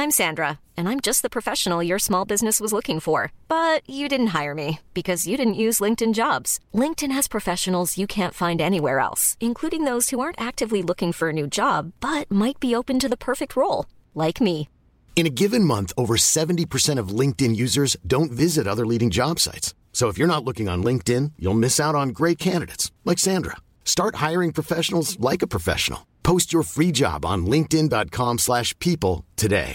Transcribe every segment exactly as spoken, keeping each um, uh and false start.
I'm Sandra, and I'm just the professional your small business was looking for. But you didn't hire me because you didn't use LinkedIn Jobs. LinkedIn has professionals you can't find anywhere else, including those who aren't actively looking for a new job, but might be open to the perfect role, like me. In a given month, over seventy percent of LinkedIn users don't visit other leading job sites. So if you're not looking on LinkedIn, you'll miss out on great candidates like Sandra. Start hiring professionals like a professional. Post your free job on linkedin dot com slash people today.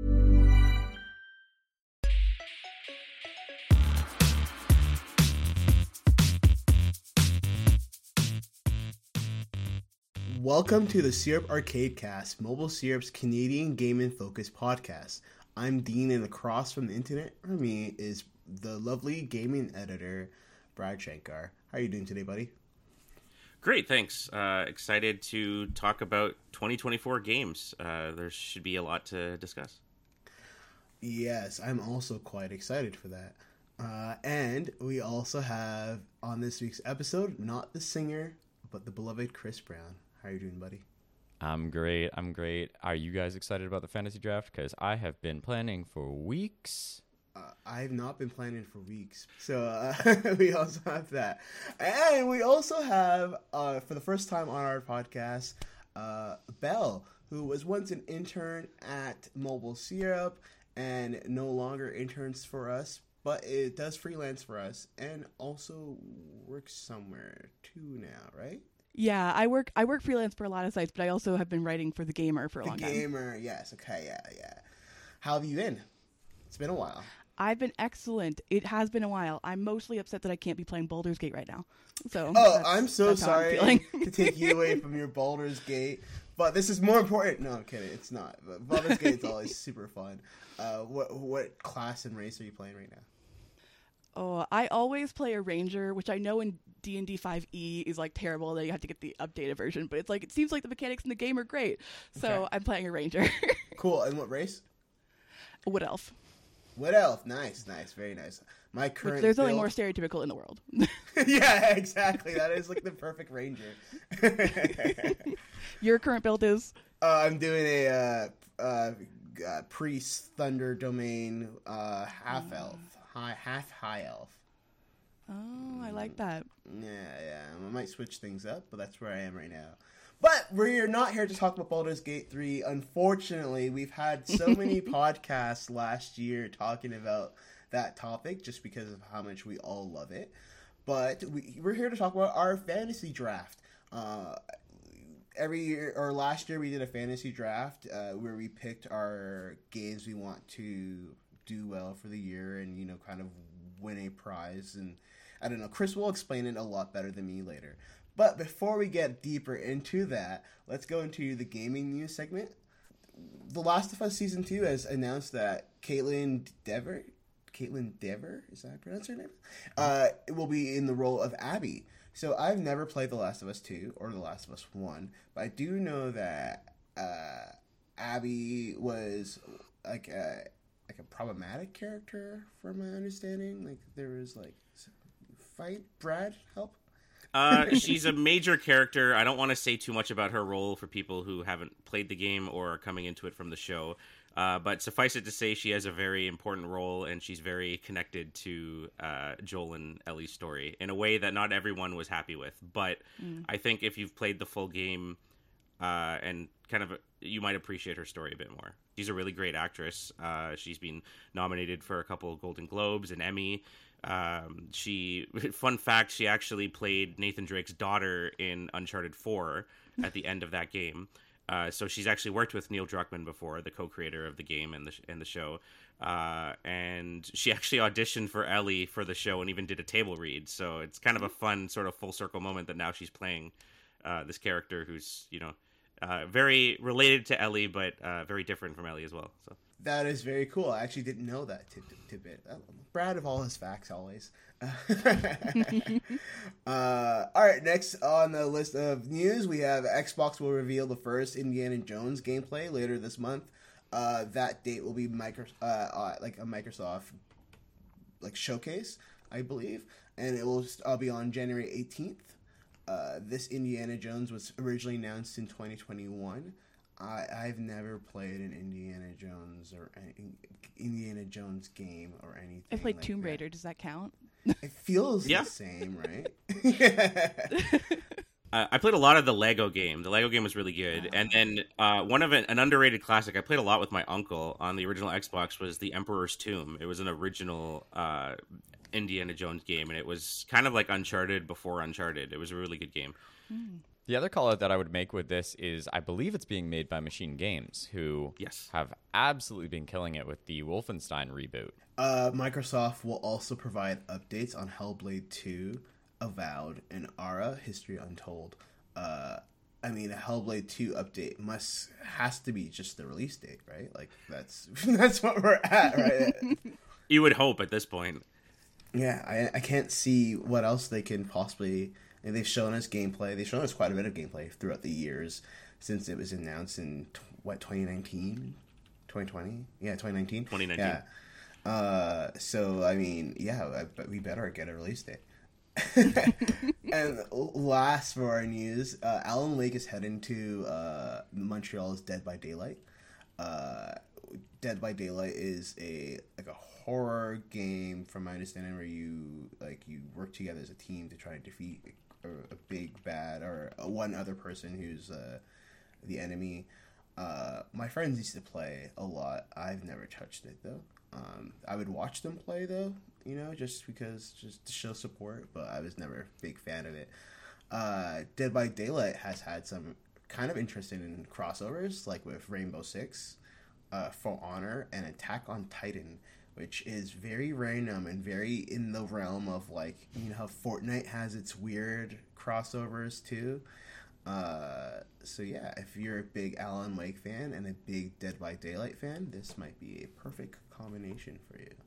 Welcome to the Syrup Arcade Cast, Mobile Syrup's Canadian gaming-focused podcast. I'm Dean, and across from the internet from me is the lovely gaming editor, Brad Shankar. How are you doing today, buddy? Great, thanks. Uh, excited to talk about twenty twenty-four games. Uh, there should be a lot to discuss. Yes, I'm also quite excited for that. Uh, and we also have, on this week's episode, not the singer, but the beloved Chris Brown. How are you doing, buddy? I'm great. I'm great. Are you guys excited about the fantasy draft? Because I have been planning for weeks. Uh, I've not been planning for weeks. So uh, we also have that. And we also have, uh, for the first time on our podcast, uh, Belle, who was once an intern at Mobile Syrup and no longer interns for us, but it does freelance for us and also works somewhere too now, right? Yeah, I work I work freelance for a lot of sites, but I also have been writing for The Gamer for a the long time. The Gamer, yes. Okay, yeah, yeah. How have you been? It's been a while. I've been excellent. It has been a while. I'm mostly upset that I can't be playing Baldur's Gate right now. So Oh, I'm so sorry I'm to take you away from your Baldur's Gate, but this is more important. No, I'm kidding. It's not. But Baldur's Gate's always super fun. Uh, what what class and race are you playing right now? Oh, I always play a ranger, which I know in D and D five E is like terrible that you have to get the updated version, but it's like it seems like the mechanics in the game are great. So Okay. I'm playing a ranger. Cool. And what race? Wood elf. Wood elf. Nice, nice, very nice. My current Which there's build... nothing more stereotypical in the world. Yeah, exactly. That is like the perfect ranger. Your current build is? Uh, I'm doing a uh, uh, uh, priest, thunder domain, uh, half elf, high, half high elf. Oh, I like that. Yeah, yeah. I might switch things up, but that's where I am right now. But we're not here to talk about Baldur's Gate three. Unfortunately, we've had so many podcasts last year talking about that topic just because of how much we all love it. But we, we're here to talk about our fantasy draft. Uh, every year, or last year, we did a fantasy draft uh, where we picked our games we want to do well for the year and, you know, kind of win a prize. And I don't know, Chris will explain it a lot better than me later. But before we get deeper into that, let's go into the gaming news segment. The Last of Us Season two has announced that Caitlin Dever, Caitlin Dever, is that how I pronounce her name? Uh, will be in the role of Abby. So I've never played The Last of Us two or The Last of Us one, but I do know that uh, Abby was like a, like a problematic character from my understanding. Like there was like fight, Brad, help? Uh, she's a major character. I don't want to say too much about her role for people who haven't played the game or are coming into it from the show. Uh, but suffice it to say, she has a very important role, and she's very connected to uh, Joel and Ellie's story in a way that not everyone was happy with. But mm. I think if you've played the full game uh, and kind of, you might appreciate her story a bit more. She's a really great actress. Uh, she's been nominated for a couple of Golden Globes and Emmy. Um, she, fun fact, she actually played Nathan Drake's daughter in Uncharted four at the end of that game. Uh, so she's actually worked with Neil Druckmann before, the co-creator of the game and the and the show. Uh, and she actually auditioned for Ellie for the show and even did a table read. So it's kind of a fun sort of full circle moment that now she's playing uh, this character who's, you know, uh, very related to Ellie, but uh, very different from Ellie as well. So. That is very cool. I actually didn't know that tidbit. Brad of all his facts, always. uh, all right, next on the list of news, we have Xbox will reveal the first Indiana Jones gameplay later this month. Uh, that date will be micro, uh, uh, like a Microsoft like showcase, I believe, and it will uh, be on January eighteenth. Uh, this Indiana Jones was originally announced in twenty twenty-one. I I've never played an Indiana Jones or any, Indiana Jones game or anything. I played like Tomb that. Raider. Does that count? It feels Yeah. the same, right? Uh, I played a lot of the Lego game. The Lego game was really good. And then uh, one of it, an underrated classic I played a lot with my uncle on the original Xbox was The Emperor's Tomb. It was an original uh, Indiana Jones game, and it was kind of like Uncharted before Uncharted. It was a really good game. The other call out that I would make with this is I believe it's being made by Machine Games, who Yes. have absolutely been killing it with the Wolfenstein reboot. Uh, Microsoft will also provide updates on Hellblade two, Avowed, and Ara: History Untold. Uh, I mean, a Hellblade two update must has to be just the release date, right? Like that's that's what we're at, right? You would hope at this point. Yeah, I I can't see what else they can possibly. And they've shown us gameplay. They've shown us quite a bit of gameplay throughout the years since it was announced in what twenty nineteen, twenty twenty. Yeah, twenty nineteen. twenty nineteen. Yeah. Uh, so I mean, yeah, I, but we better get a release date. And last for our news, uh, Alan Wake is heading to uh, Montreal's Dead by Daylight. Uh, Dead by Daylight is a like a horror game, from my understanding, where you like you work together as a team to try and defeat a, a big bad or a, one other person who's uh, the enemy. Uh, my friends used to play a lot. I've never touched it though. Um, I would watch them play though, you know, just because, just to show support, but I was never a big fan of it. Uh, Dead by Daylight has had some kind of interesting crossovers, like with Rainbow Six, uh, For Honor, and Attack on Titan, which is very random and very in the realm of, like, you know how Fortnite has its weird crossovers too. Uh, so yeah, if you're a big Alan Wake fan and a big Dead by Daylight fan, this might be a perfect combination for you.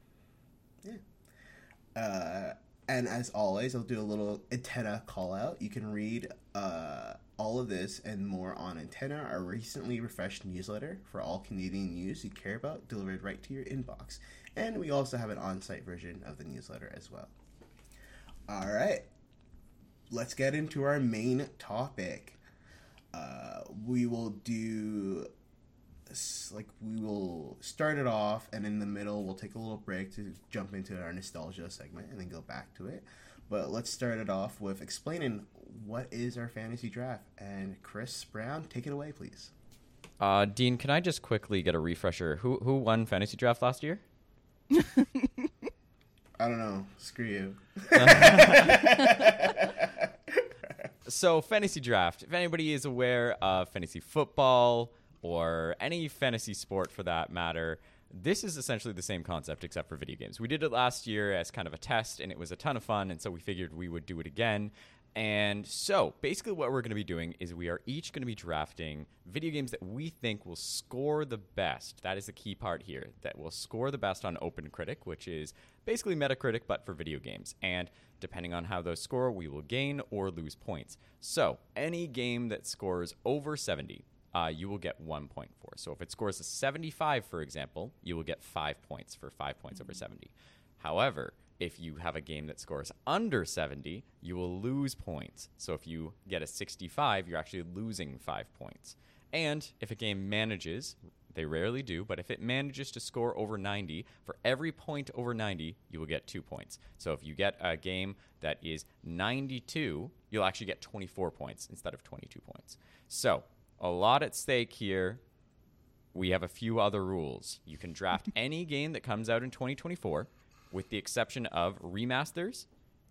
Yeah. Uh, and as always, I'll do a little Antenna call out. You can read uh, all of this and more on Antenna, our recently refreshed newsletter for all Canadian news you care about, delivered right to your inbox. And we also have an on-site version of the newsletter as well. All right. Let's get into our main topic. Uh, we will do, like, we will start it off, and in the middle, we'll take a little break to jump into our nostalgia segment and then go back to it. But let's start it off with explaining what is our fantasy draft. And Chris Brown, take it away, please. Uh, Dean, can I just quickly get a refresher? Who who won fantasy draft last year? I don't know. Screw you. So, fantasy draft. If anybody is aware of fantasy football or any fantasy sport for that matter, this is essentially the same concept except for video games. We did it last year as kind of a test, and it was a ton of fun, and so we figured we would do it again. And so, basically what we're going to be doing is we are each going to be drafting video games that we think will score the best. That is the key part here, that will score the best on OpenCritic, which is basically Metacritic, but for video games. And depending on how those score, we will gain or lose points. So, any game that scores over seventy, uh, you will get one point for. So, if it scores a seventy-five, for example, you will get five points for five points over seventy. However, if you have a game that scores under seventy, you will lose points. So if you get a sixty-five, you're actually losing five points. And if a game manages, they rarely do, but if it manages to score over ninety, for every point over ninety, you will get two points. So if you get a game that is ninety-two, you'll actually get twenty-four points instead of twenty-two points. So a lot at stake here. We have a few other rules. You can draft any game that comes out in twenty twenty-four, with the exception of remasters,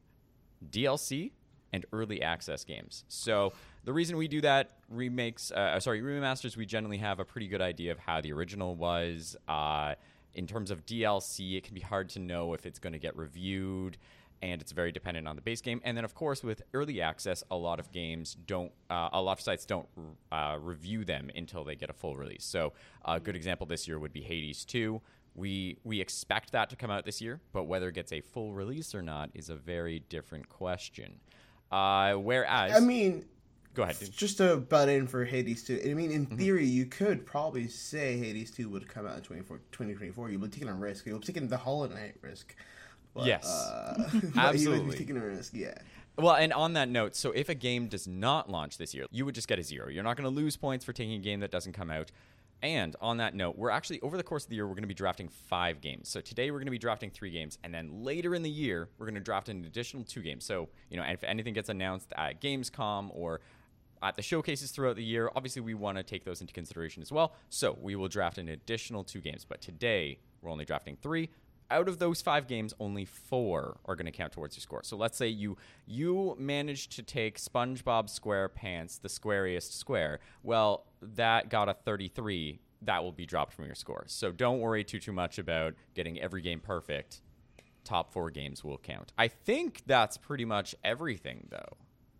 D L C, and early access games. So the reason we do that, remakes, uh, sorry, remasters, we generally have a pretty good idea of how the original was. Uh, in terms of D L C, it can be hard to know if it's going to get reviewed, and it's very dependent on the base game. And then, of course, with early access, a lot of games don't, uh, a lot of sites don't uh, review them until they get a full release. So a good example this year would be Hades two. We we expect that to come out this year, but whether it gets a full release or not is a very different question. Uh, whereas... I mean... Go ahead, dude. Just to butt in for Hades two. I mean, in theory, mm-hmm. you could probably say Hades two would come out in twenty twenty-four. You would be taking a risk. You would be taking the Hollow Knight risk. But, yes. Uh, Absolutely. You would be taking a risk, yeah. Well, and on that note, so if a game does not launch this year, you would just get a zero. You're not going to lose points for taking a game that doesn't come out. And on that note, we're actually, over the course of the year, we're going to be drafting five games. So today we're going to be drafting three games. And then later in the year, we're going to draft an additional two games. So, you know, if anything gets announced at Gamescom or at the showcases throughout the year, obviously we want to take those into consideration as well. So we will draft an additional two games. But today, we're only drafting three. Out of those five games, only four are going to count towards your score. So let's say you you managed to take SpongeBob SquarePants, the squariest square. Well, that got a thirty-three. That will be dropped from your score. So don't worry too, too much about getting every game perfect. Top four games will count. I think that's pretty much everything, though.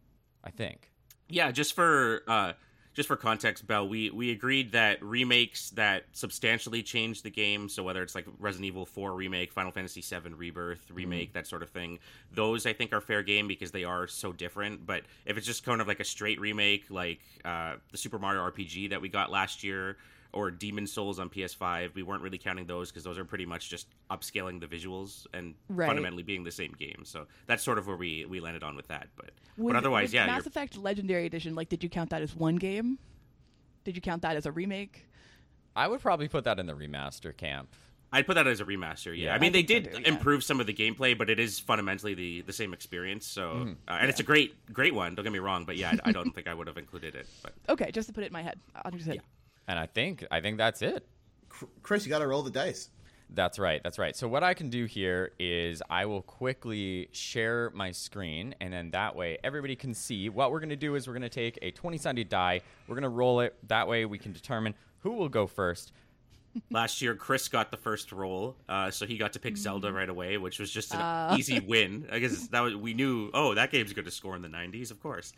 I think. Yeah, just for... Uh... Just for context, Belle, we, we agreed that remakes that substantially change the game, so whether it's like Resident Evil four Remake, Final Fantasy seven Rebirth Remake, mm. that sort of thing, those I think are fair game because they are so different. But if it's just kind of like a straight remake, like uh, the Super Mario R P G that we got last year, or Demon's Souls on P S five, we weren't really counting those because those are pretty much just upscaling the visuals and right. fundamentally being the same game. So that's sort of where we, we landed on with that. But with, but otherwise, with yeah. Mass Effect Legendary Edition, like, did you count that as one game? Did you count that as a remake? I would probably put that in the remaster camp. I'd put that as a remaster, yeah. yeah I mean, I they did so too, yeah. improve some of the gameplay, but it is fundamentally the, the same experience. So, mm, uh, and yeah. it's a great great one. Don't get me wrong, but yeah, I, I don't think I would have included it. But okay, just to put it in my head, understood. Yeah. And I think I think that's it. Chris, you got to roll the dice. That's right. That's right. So what I can do here is I will quickly share my screen, and then that way everybody can see. What we're going to do is we're going to take a twenty-sided die. We're going to roll it. That way we can determine who will go first. Last year, Chris got the first roll, uh, so he got to pick Zelda right away, which was just an uh. easy win. I guess that was, we knew, oh, that game's going to score in the nineties, of course.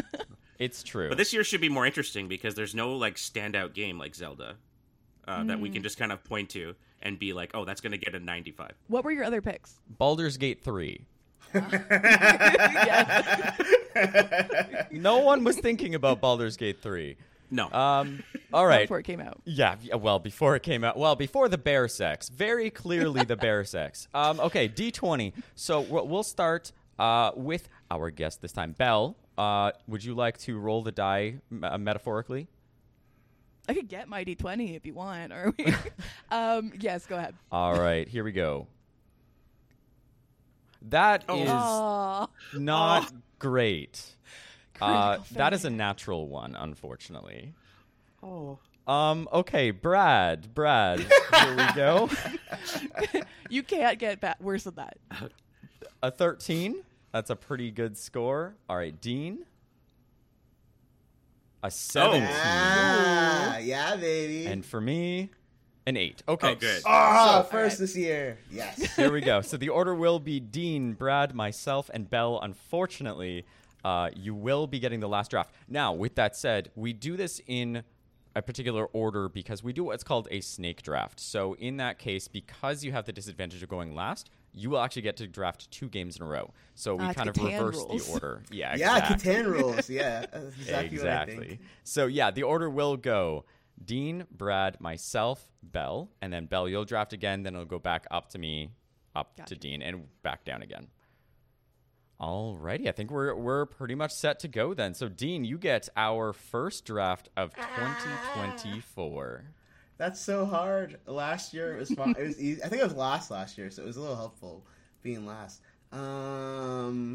It's true. But this year should be more interesting because there's no like standout game like Zelda uh, mm. that we can just kind of point to and be like, oh, that's going to get a ninety-five. What were your other picks? Baldur's Gate three. No one was thinking about Baldur's Gate three. No. Um, all right. Before it came out. Yeah, well, before it came out. Well, before the bear sex. Very clearly the bear sex. Um, okay, D twenty. So we'll start uh, with our guest this time. Belle, uh, would you like to roll the die uh, metaphorically? I could get my D twenty if you want. Or we... um, yes, go ahead. All right, here we go. That oh. is Aww. not oh. great. Uh, that is a natural one, unfortunately. Oh. Um. Okay, Brad. Brad. Here we go. You can't get ba- worse than that. A thirteen. That's a pretty good score. All right, Dean. A seventeen. Oh. Ah, yeah, baby. And for me, an eight. Okay. Oh, good. Oh, so, first right. this year. Yes. Here we go. So the order will be Dean, Brad, myself, and Belle. Unfortunately, uh, you will be getting the last draft. Now, with that said, we do this in a particular order because we do what's called a snake draft. So in that case, because you have the disadvantage of going last, you will actually get to draft two games in a row. So we uh, kind of reverse rules. the order. Yeah, yeah, exactly. Catan rules. Yeah, that's exactly, exactly. What I think. So yeah, the order will go Dean, Brad, myself, Belle, and then Belle, you'll draft again. Then it'll go back up to me, up gotcha. to Dean, and back down again. Alrighty, I think we're we're pretty much set to go then. So Dean, you get our first draft of twenty twenty-four. That's so hard. Last year it was fun. It was easy. I think it was last last year, so it was a little helpful being last. Um.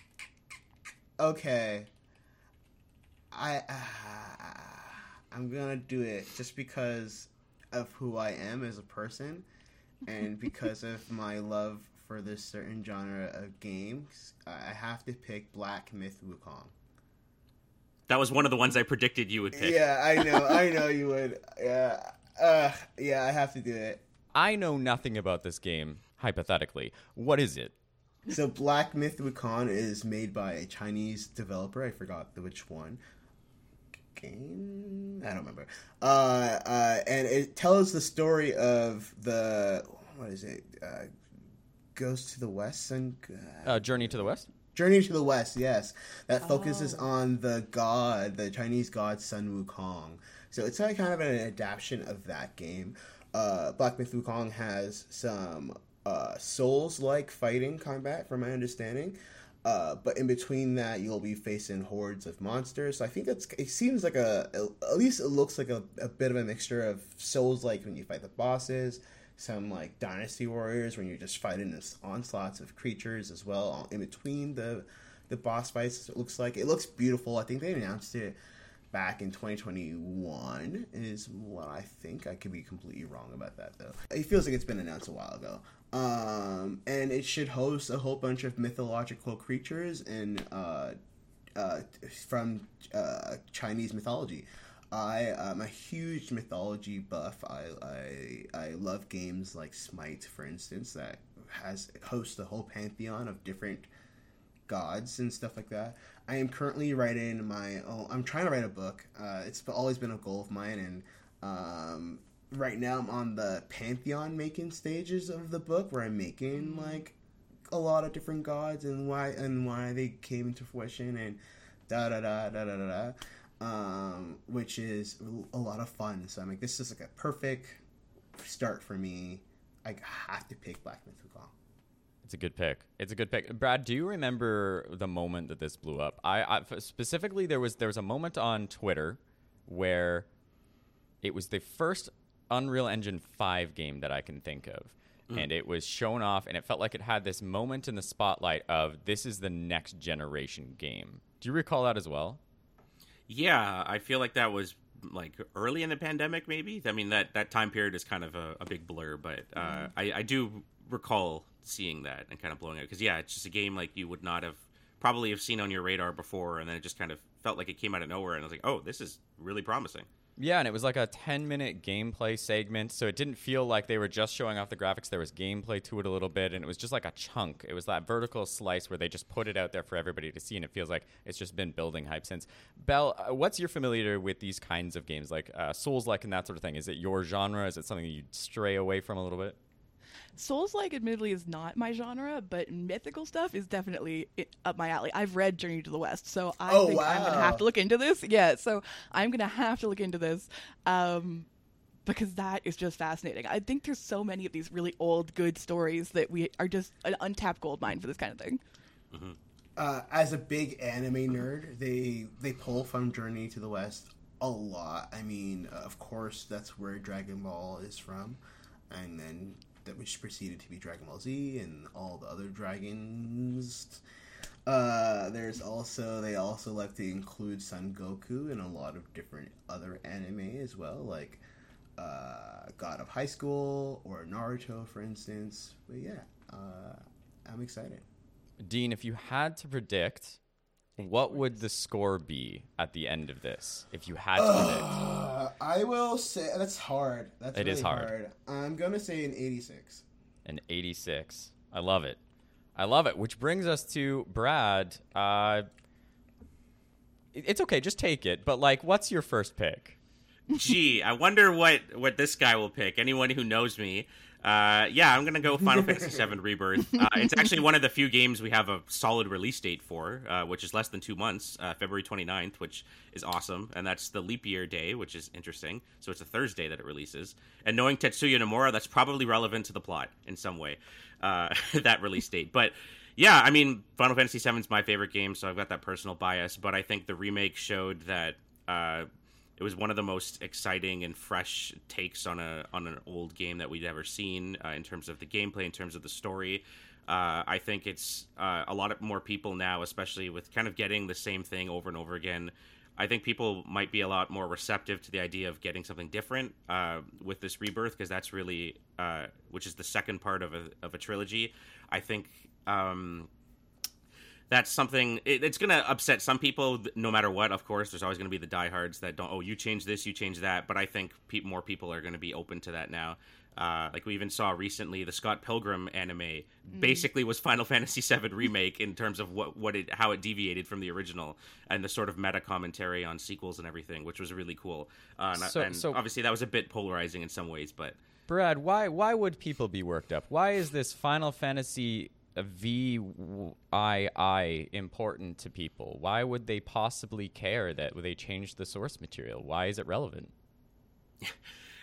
Okay. I uh, I'm gonna do it just because of who I am as a person, and because of my love for this certain genre of games. I have to pick Black Myth Wukong. That was one of the ones I predicted you would pick. Yeah, I know. I know you would. Yeah. Uh, yeah, I have to do it. I know nothing about this game, hypothetically. What is it? So Black Myth Wukong is made by a Chinese developer. I forgot the which one. Game? I don't remember. Uh, uh, and it tells the story of the... What is it? Uh, Goes to the West and... Uh, uh, Journey to the West? Journey to the West, yes. That focuses oh. on the god, the Chinese god Sun Wukong. So it's like kind of an adaptation of that game. Uh, Black Myth Wukong has some uh, Souls-like fighting combat, from my understanding. Uh, but in between that, you'll be facing hordes of monsters. So I think it's it seems like a at least it looks like a, a bit of a mixture of Souls-like when you fight the bosses, some like Dynasty Warriors when you're just fighting this onslaughts of creatures as well in between the the boss fights. It looks like it looks beautiful. I think they announced it back in twenty twenty-one is what I think. I could be completely wrong about that though. It feels like it's been announced a while ago. Um, and it should host a whole bunch of mythological creatures and uh, uh, from uh, Chinese mythology. I am a huge mythology buff. I, I I love games like Smite, for instance, that has hosts a whole pantheon of different gods and stuff like that. I am currently writing my own. I'm trying to write a book. Uh, it's always been a goal of mine, and um, right now I'm on the pantheon making stages of the book, where I'm making like a lot of different gods and why and why they came into fruition and da da da da da da da. Um, which is a lot of fun. So I'm like, this is like a perfect start for me. I have to pick Black Myth Wukong. It's a good pick. It's a good pick. Brad, do you remember the moment that this blew up? I, I specifically there was there was a moment on Twitter where it was the first Unreal Engine five game that I can think of. Mm. And it was shown off, and it felt like it had this moment in the spotlight of this is the next generation game. Do you recall that as well? Yeah, I feel like that was like early in the pandemic, maybe. I mean, that, that time period is kind of a, a big blur, but uh, mm. I, I do recall seeing that and kind of blowing it. Because, yeah, it's just a game like you would not have probably have seen on your radar before, and then it just kind of felt like it came out of nowhere, and I was like, oh, this is really promising. Yeah, and it was like a ten-minute gameplay segment, so it didn't feel like they were just showing off the graphics. There was gameplay to it a little bit, and it was just like a chunk. It was that vertical slice where they just put it out there for everybody to see, and it feels like it's just been building hype since. Belle, uh, what's your familiarity with these kinds of games, like uh, Souls-like and that sort of thing? Is it your genre? Is it something you stray away from a little bit? Souls-like, admittedly, is not my genre, but mythical stuff is definitely up my alley. I've read Journey to the West, so I oh, think wow. I'm going to have to look into this. Yeah, so I'm going to have to look into this um, because that is just fascinating. I think there's so many of these really old, good stories that we are just an untapped gold mine for this kind of thing. Mm-hmm. Uh, as a big anime nerd, they they pull from Journey to the West a lot. I mean, uh, of course, that's where Dragon Ball is from, and then that which proceeded to be Dragon Ball Z and all the other dragons. Uh, there's also, they also like to include Son Goku in a lot of different other anime as well, like uh, God of High School or Naruto, for instance. But yeah, uh, I'm excited. Dean, if you had to predict, what would the score be at the end of this? If you had to predict. Uh, I will say, that's hard. That's it really is hard. hard. I'm going to say an eighty-six. An eighty-six. I love it. I love it. Which brings us to Brad. Uh, it's okay. Just take it. But, like, what's your first pick? Gee, I wonder what, what this guy will pick. Anyone who knows me. Uh, yeah, I'm going to go Final Fantasy seven Rebirth. Uh, it's actually one of the few games we have a solid release date for, uh, which is less than two months, uh, February twenty-ninth, which is awesome. And that's the leap year day, which is interesting. So it's a Thursday that it releases. And knowing Tetsuya Nomura, that's probably relevant to the plot in some way, uh, that release date. But yeah, I mean, Final Fantasy seven is my favorite game, so I've got that personal bias. But I think the remake showed that uh, it was one of the most exciting and fresh takes on a on an old game that we'd ever seen uh, in terms of the gameplay, in terms of the story. Uh, I think it's uh, a lot of more people now, especially with kind of getting the same thing over and over again. I think people might be a lot more receptive to the idea of getting something different uh, with this Rebirth, because that's really, uh, which is the second part of a of a trilogy. I think um, that's something, it, it's going to upset some people no matter what, of course. There's always going to be the diehards that don't, oh, you change this, you change that. But I think pe- more people are going to be open to that now. Uh, like we even saw recently, the Scott Pilgrim anime mm. basically was Final Fantasy seven Remake in terms of what, what it, how it deviated from the original and the sort of meta commentary on sequels and everything, which was really cool. Uh, and so, and so, obviously that was a bit polarizing in some ways, but... Brad, why why would people be worked up? Why is this Final Fantasy V I I important to people? Why would they possibly care that they changed the source material? Why is it relevant?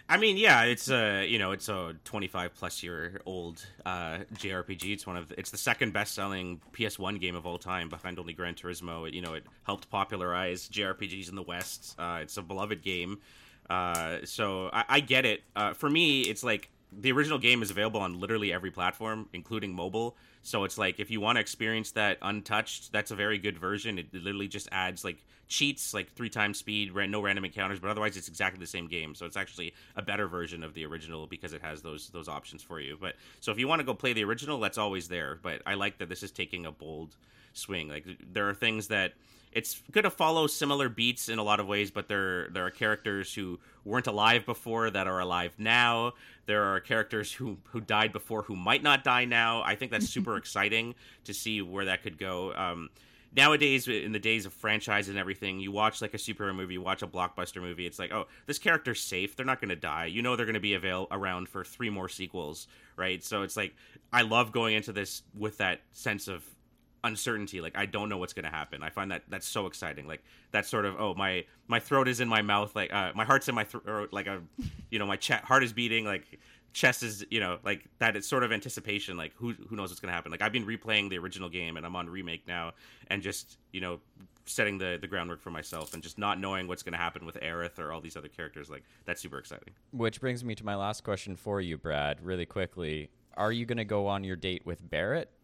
I mean, yeah, it's a you know it's a twenty-five plus year old uh, J R P G. It's one of the, it's the second best selling P S one game of all time, behind only Gran Turismo. It, you know, it helped popularize J R P Gs in the West. Uh, it's a beloved game, uh, so I, I get it. Uh, for me, it's like the original game is available on literally every platform, including mobile. So it's like if you want to experience that untouched, that's a very good version. It literally just adds like cheats, like three times speed, no random encounters, but otherwise it's exactly the same game. So it's actually a better version of the original because it has those those options for you. But so if you want to go play the original, that's always there. But I like that this is taking a bold swing. Like there are things that it's going to follow similar beats in a lot of ways, but there there are characters who weren't alive before that are alive now. There are characters who, who died before who might not die now. I think that's super exciting to see where that could go. Um, nowadays, in the days of franchise and everything, you watch like a superhero movie, you watch a blockbuster movie, it's like, oh, this character's safe. They're not going to die. You know they're going to be avail- around for three more sequels, right? So it's like, I love going into this with that sense of uncertainty. Like I don't know what's going to happen. I find that that's so exciting. Like that sort of, oh, my my throat is in my mouth, like uh my heart's in my throat, like a you know my ch- heart is beating, like chest is, you know, like that. It's sort of anticipation, like who who knows what's going to happen. Like I've been replaying the original game and I'm on remake now, and just, you know, setting the the groundwork for myself and just not knowing what's going to happen with Aerith or all these other characters. Like that's super exciting. Which brings me to my last question for you, Brad, really quickly. Are you going to go on your date with Barrett?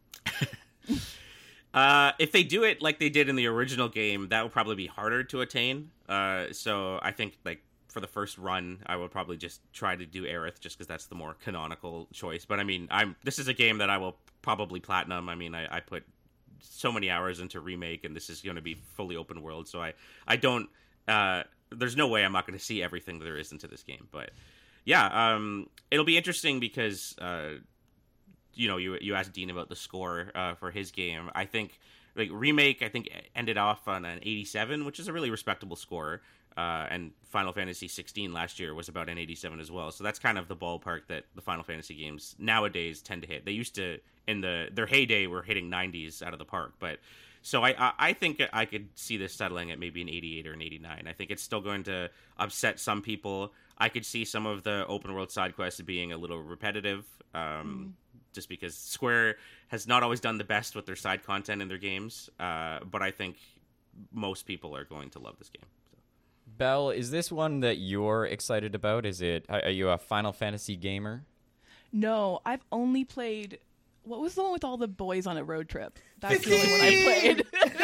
Uh, if they do it like they did in the original game, that will probably be harder to attain. Uh, so I think like for the first run, I would probably just try to do Aerith, just because that's the more canonical choice. But I mean, I'm this is a game that I will probably platinum. I mean, I, I put so many hours into remake, and this is going to be fully open world. So I I don't. Uh, there's no way I'm not going to see everything there is into this game. But yeah, um, it'll be interesting because. Uh, You know, you you asked Dean about the score uh, for his game. I think like remake, I think ended off on an eighty-seven, which is a really respectable score. Uh, and Final Fantasy sixteen last year was about an eighty-seven as well. So that's kind of the ballpark that the Final Fantasy games nowadays tend to hit. They used to in the their heyday were hitting nineties out of the park, but. So I, I I think I could see this settling at maybe an eighty-eight or an eighty-nine. I think it's still going to upset some people. I could see some of the open world side quests being a little repetitive, um, mm. just because Square has not always done the best with their side content in their games. Uh, but I think most people are going to love this game. So. Belle, is this one that you're excited about? Is it? Are you a Final Fantasy gamer? No, I've only played. What was the one with all the boys on a road trip? That's the only one I played.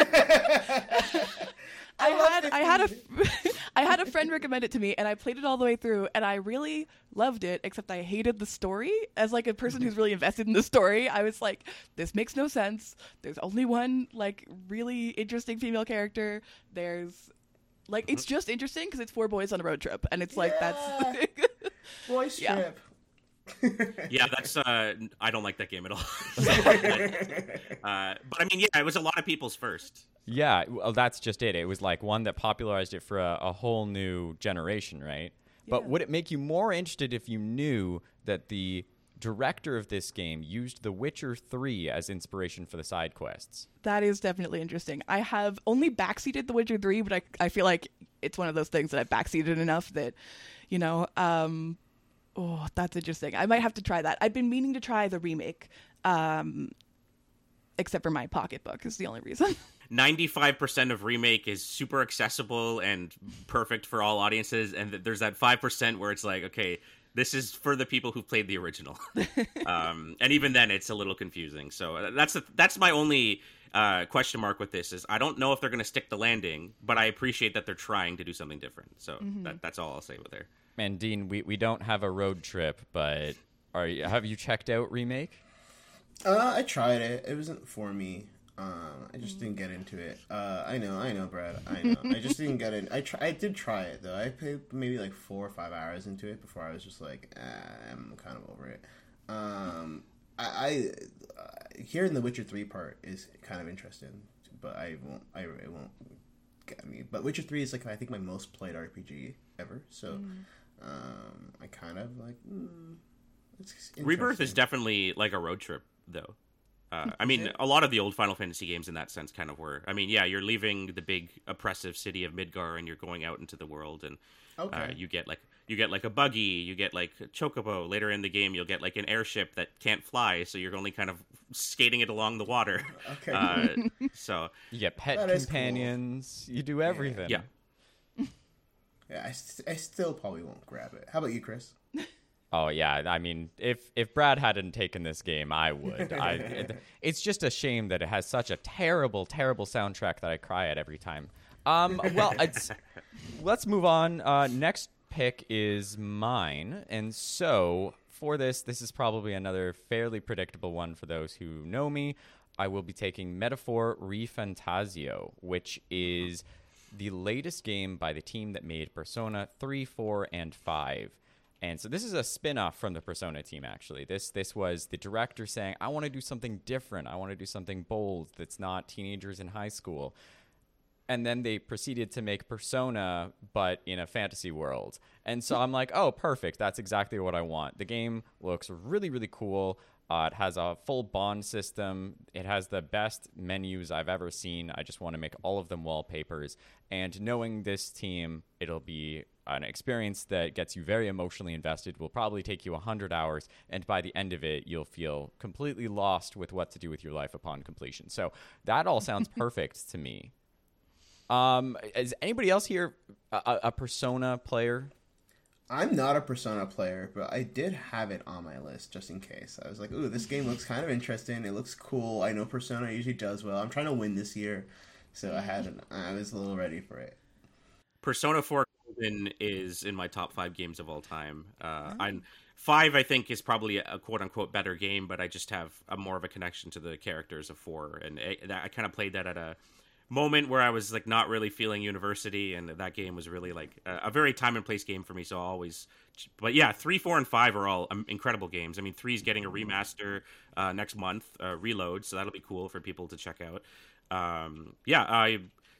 I, I had I had a I had a friend recommend it to me, and I played it all the way through, and I really loved it. Except I hated the story. As like a person who's really invested in the story, I was like, this makes no sense. There's only one like really interesting female character. There's like it's just interesting because it's four boys on a road trip, and it's like yeah. that's boys yeah. trip. Yeah, that's uh I don't like that game at all. uh, but I mean, yeah, it was a lot of people's first. Yeah, well, that's just it. It was like one that popularized it for a, a whole new generation, right? Yeah. But would it make you more interested if you knew that the director of this game used The Witcher three as inspiration for the side quests? That is definitely interesting. I have only backseated The Witcher three, but I I feel like it's one of those things that I've backseated enough that, you know, um oh, that's interesting. I might have to try that. I've been meaning to try the remake, um, except for my pocketbook is the only reason. ninety-five percent of remake is super accessible and perfect for all audiences, and there's that five percent where it's like, okay, this is for the people who played the original. um, and even then, it's a little confusing. So that's the, that's my only uh, question mark with this is I don't know if they're going to stick the landing, but I appreciate that they're trying to do something different. So mm-hmm. that, that's all I'll say with there. And Dean, we, we don't have a road trip, but are you, have you checked out Remake? Uh, I tried it. It wasn't for me. Um, I just didn't get into it. Uh, I know, I know, Brad. I know. I just didn't get in. I try. I did try it though. I played maybe like four or five hours into it before I was just like, eh, I'm kind of over it. Um, I, I uh, hearing the Witcher three part is kind of interesting, but I won't. I it won't get me. But Witcher three is like I think my most played R P G ever. So, mm. um, I kind of like. Mm, it's Rebirth is definitely like a road trip though. Uh, I mean, a lot of the old Final Fantasy games in that sense kind of were. I mean, yeah, you're leaving the big oppressive city of Midgar and you're going out into the world, and okay. uh, you get like you get like a buggy, you get like a chocobo. Later in the game, you'll get like an airship that can't fly, so you're only kind of skating it along the water. Okay. Uh, so You get pet That is companions. You do everything. yeah. Yeah, I, st- I still probably won't grab it. How about you, Chris? Oh yeah, I mean, if if Brad hadn't taken this game, I would. I, it, it's just a shame that it has such a terrible, terrible soundtrack that I cry at every time. Um, well, it's, let's move on. Uh, next pick is mine, and so for this, this is probably another fairly predictable one for those who know me. I will be taking Metaphor ReFantazio, which is the latest game by the team that made Persona three, four, and five. And so this is a spin-off from the Persona team, actually. This this was the director saying, I want to do something different. I want to do something bold that's not teenagers in high school. And then they proceeded to make Persona, but in a fantasy world. And so I'm like, oh, perfect. That's exactly what I want. The game looks really, really cool. Uh, it has a full bond system. It has the best menus I've ever seen. I just want to make all of them wallpapers. And knowing this team, it'll be an experience that gets you very emotionally invested. Will probably take you one hundred hours. And by the end of it, you'll feel completely lost with what to do with your life upon completion. So that all sounds perfect to me. Um, is anybody else here a, a Persona player? I'm not a Persona player, but I did have it on my list just in case. I was like, ooh, this game looks kind of interesting. It looks cool. I know Persona usually does well. I'm trying to win this year, so I had an, I was a little ready for it. Persona four Golden is in my top five games of all time. Uh, I'm five, I think, is probably a quote-unquote better game, but I just have a more of a connection to the characters of four, and I, I kind of played that at a moment where I was like not really feeling university, and that game was really like a, a very time and place game for me. So I'll always, but yeah, three, four, and five are all um, incredible games. I mean, three's getting a remaster uh, next month, uh, Reload, so that'll be cool for people to check out. Um, yeah, I,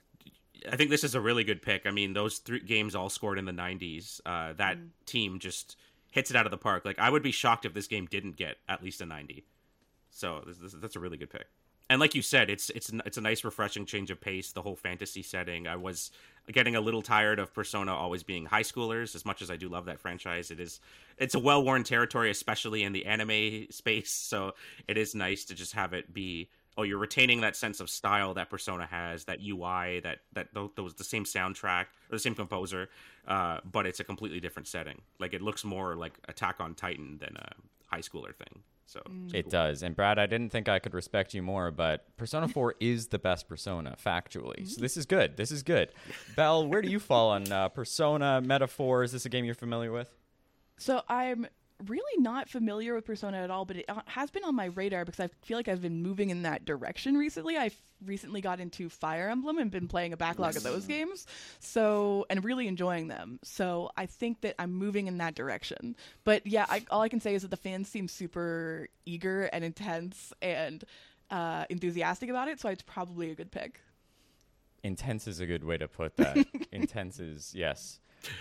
I think this is a really good pick. I mean, those three games all scored in the nineties. Uh, that mm. team just hits it out of the park. Like, I would be shocked if this game didn't get at least a ninety. So this, this, that's a really good pick. And like you said, it's it's it's a nice, refreshing change of pace. The whole fantasy setting. I was getting a little tired of Persona always being high schoolers. As much as I do love that franchise, it is it's a well-worn territory, especially in the anime space. So it is nice to just have it be. Oh, you're retaining that sense of style that Persona has, that U I, that that those the same soundtrack or the same composer, uh, but it's a completely different setting. Like, it looks more like Attack on Titan than a high schooler thing. So it cool. does. And Brad, I didn't think I could respect you more, but Persona four is the best Persona, factually. So this is good. This is good. Belle, where do you fall on uh, Persona, Metaphor? Is this a game you're familiar with? So I'm really not familiar with Persona at all, but it has been on my radar because I feel like I've been moving in that direction recently. I've recently got into Fire Emblem and been playing a backlog yes. of those games, so and really enjoying them. So I think that I'm moving in that direction. But yeah, I, all I can say is that the fans seem super eager and intense and uh, enthusiastic about it, so it's probably a good pick. Intense is a good way to put that. Intense is, yes.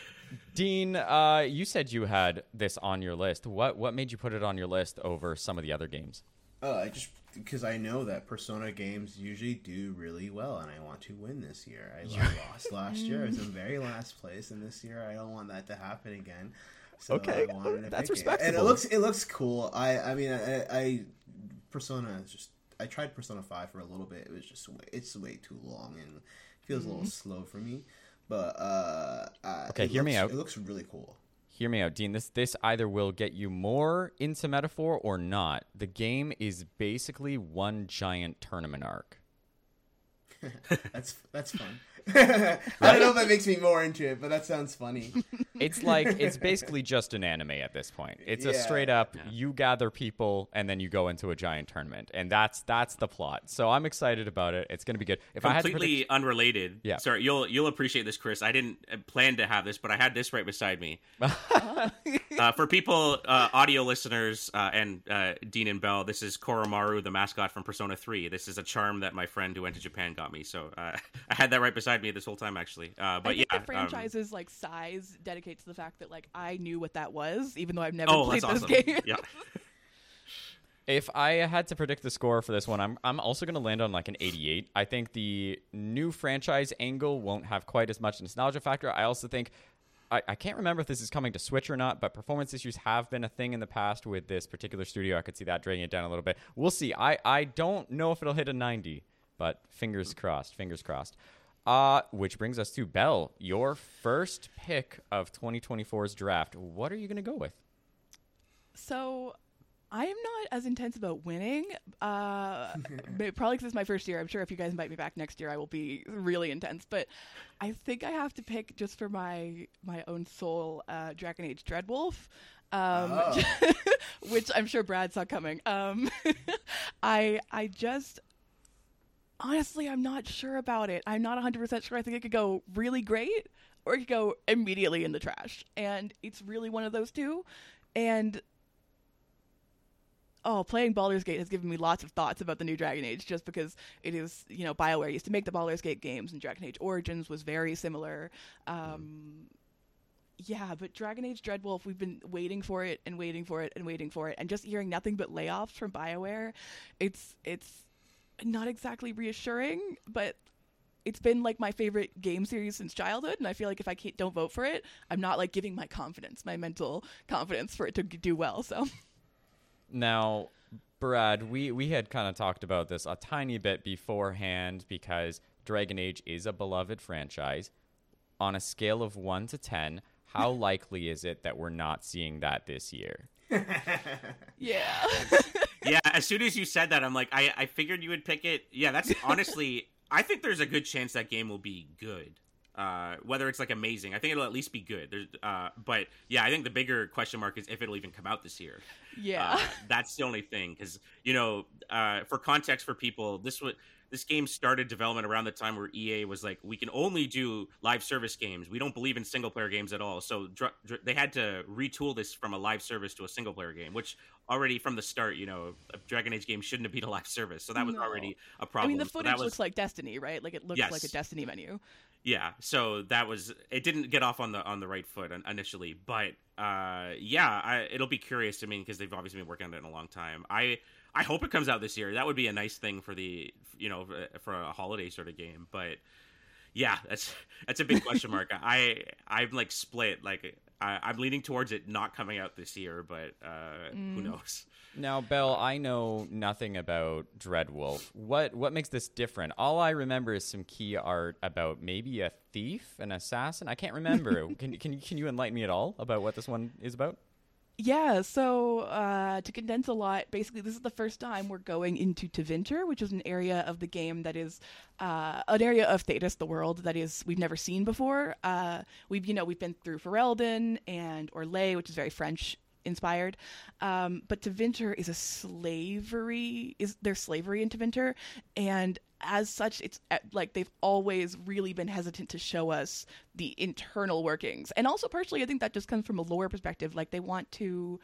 Dean, uh, you said you had this on your list. What what made you put it on your list over some of the other games? Uh, I just because I know that Persona games usually do really well, and I want to win this year. I lost last year. I was in very last place, and this year I don't want that to happen again. So okay, I wanted to that's pick respectable. It. And it looks it looks cool. I I mean I, I Persona is just I tried Persona five for a little bit. It was just way, it's way too long and feels mm-hmm. a little slow for me. But uh, uh okay, hear looks, me out. It looks really cool. Hear me out, Dean. This this either will get you more into Metaphor or not. The game is basically one giant tournament arc. that's that's fun. I don't know if that makes me more into it, but that sounds funny. It's like it's basically just an anime at this point. It's yeah. a straight up yeah. you gather people and then you go into a giant tournament, and that's that's the plot. So I'm excited about it. It's going to be good. If completely I had to predict... unrelated. Yeah. Sorry, you'll you'll appreciate this, Chris. I didn't plan to have this, but I had this right beside me. uh, for people, uh, audio listeners, uh, and uh, Dean and Belle, this is Koromaru, the mascot from Persona three. This is a charm that my friend who went to Japan got me. So uh, I had that right beside me this whole time, actually. Uh, but I think yeah, the franchise's um, like size dedicates to the fact that like I knew what that was, even though I've never oh, played that's this awesome. game. Yeah. If I had to predict the score for this one, I'm I'm also going to land on like an eighty-eight. I think the new franchise angle won't have quite as much nostalgia factor. I also think I, I can't remember if this is coming to Switch or not, but performance issues have been a thing in the past with this particular studio. I could see that dragging it down a little bit. We'll see. I, I don't know if it'll hit a ninety, but fingers crossed, fingers crossed. Uh, which brings us to Belle, your first pick of twenty twenty-four's draft. What are you going to go with? So I am not as intense about winning. Uh, probably because it's my first year. I'm sure if you guys invite me back next year, I will be really intense. But I think I have to pick, just for my my own soul, uh, Dragon Age Dreadwolf, um, Oh. which I'm sure Brad saw coming. Um, I I just honestly I'm not sure about it. I'm not one hundred percent sure. I think it could go really great, or it could go immediately in the trash, and it's really one of those two. And oh, playing Baldur's Gate has given me lots of thoughts about the new Dragon Age, just because it is, you know, BioWare used to make the Baldur's Gate games, and Dragon Age Origins was very similar. Um, yeah, but Dragon Age Dreadwolf, we've been waiting for it and waiting for it and waiting for it, and just hearing nothing but layoffs from BioWare, it's it's not exactly reassuring, but it's been like my favorite game series since childhood, and I feel like if I can't, don't vote for it, I'm not like giving my confidence, my mental confidence for it to do well, so... Now, Brad, we, we had kind of talked about this a tiny bit beforehand because Dragon Age is a beloved franchise. On a scale of one to ten, how likely is it that we're not seeing that this year? Yeah. Yeah, as soon as you said that, I'm like, I, I figured you would pick it. Yeah, that's honestly, I think there's a good chance that game will be good. Uh, whether it's like amazing, I think it'll at least be good. There's, uh, but yeah, I think the bigger question mark is if it'll even come out this year. Yeah, uh, that's the only thing. Because you know, uh, for context for people, this was this game started development around the time where E A was like, we can only do live service games. We don't believe in single player games at all. So dr- dr- they had to retool this from a live service to a single player game, which already from the start, you know, a Dragon Age game shouldn't have been a live service. So that was No. already a problem. I mean, the So footage that was, looks like Destiny, right? Like it looks Yes. like a Destiny menu. Yeah, so that was it. Didn't get off on the on the right foot initially, but uh, yeah, I, it'll be curious to me because they've obviously been working on it in a long time. I I hope it comes out this year. That would be a nice thing for the you know for a holiday sort of game. But yeah, that's that's a big question mark. I I'm like split. Like I, I'm leaning towards it not coming out this year, but uh, Mm. who knows? Now, Belle, I know nothing about Dreadwolf. What what makes this different? All I remember is some key art about maybe a thief, an assassin. I can't remember. can can can you enlighten me at all about what this one is about? Yeah, so uh, to condense a lot, basically this is the first time we're going into Tevinter, which is an area of the game that is uh, an area of Thedas, the world, that is we've never seen before. Uh, we've you know we've been through Ferelden and Orlais, which is very French inspired, um, but Tevinter is a slavery. Is there's slavery in Tevinter, and as such, it's uh, like they've always really been hesitant to show us the internal workings. And also partially, I think that just comes from a lore perspective. Like they want to,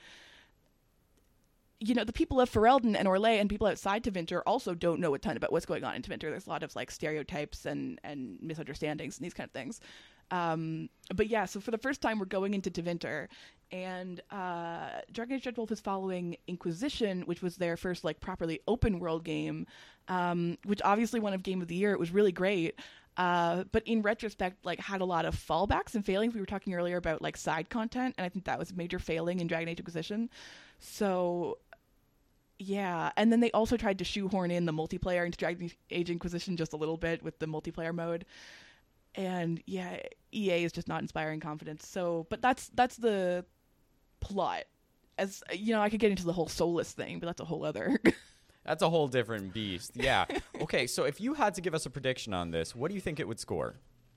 you know, the people of Ferelden and Orlais and people outside Tevinter also don't know a ton about what's going on in Tevinter. There's a lot of like stereotypes and, and misunderstandings and these kind of things. Um, but yeah, so for the first time, we're going into Tevinter, and uh, Dragon Age Dreadwolf is following Inquisition, which was their first like properly open world game, um, which obviously won a Game of the Year. It was really great, uh, but in retrospect, like had a lot of fallbacks and failings. We were talking earlier about like side content, and I think that was a major failing in Dragon Age Inquisition. So. Yeah, and then they also tried to shoehorn in the multiplayer into Dragon Age Inquisition just a little bit with the multiplayer mode. And yeah, E A is just not inspiring confidence. So, but that's that's the plot. As you know, I could get into the whole soulless thing, but that's a whole other. That's a whole different beast. Yeah. Okay, so if you had to give us a prediction on this, what do you think it would score?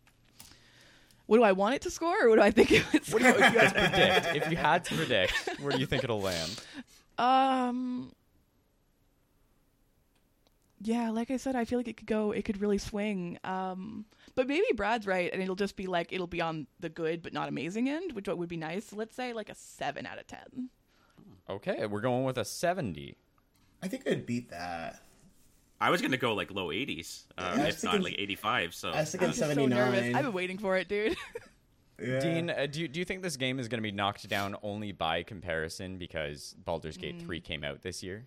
What do I want it to score, or what do I think it would score? What do you, if you had to predict, if you had to predict, where do you think it'll land? Um. Yeah, like I said, I feel like it could go, it could really swing. Um, but maybe Brad's right, and it'll just be like, it'll be on the good but not amazing end, which would be nice. So let's say like a seven out of ten. Okay, we're going with a seventy. I think I'd beat that. I was gonna go like low eighties, uh, Yeah, I was if not thinking- like eighty-five. So I was thinking I'm just so seventy-nine. nervous. I've been waiting for it, dude. Yeah. Dean, uh, do, you, do you think this game is going to be knocked down only by comparison because Baldur's Gate three came out this year?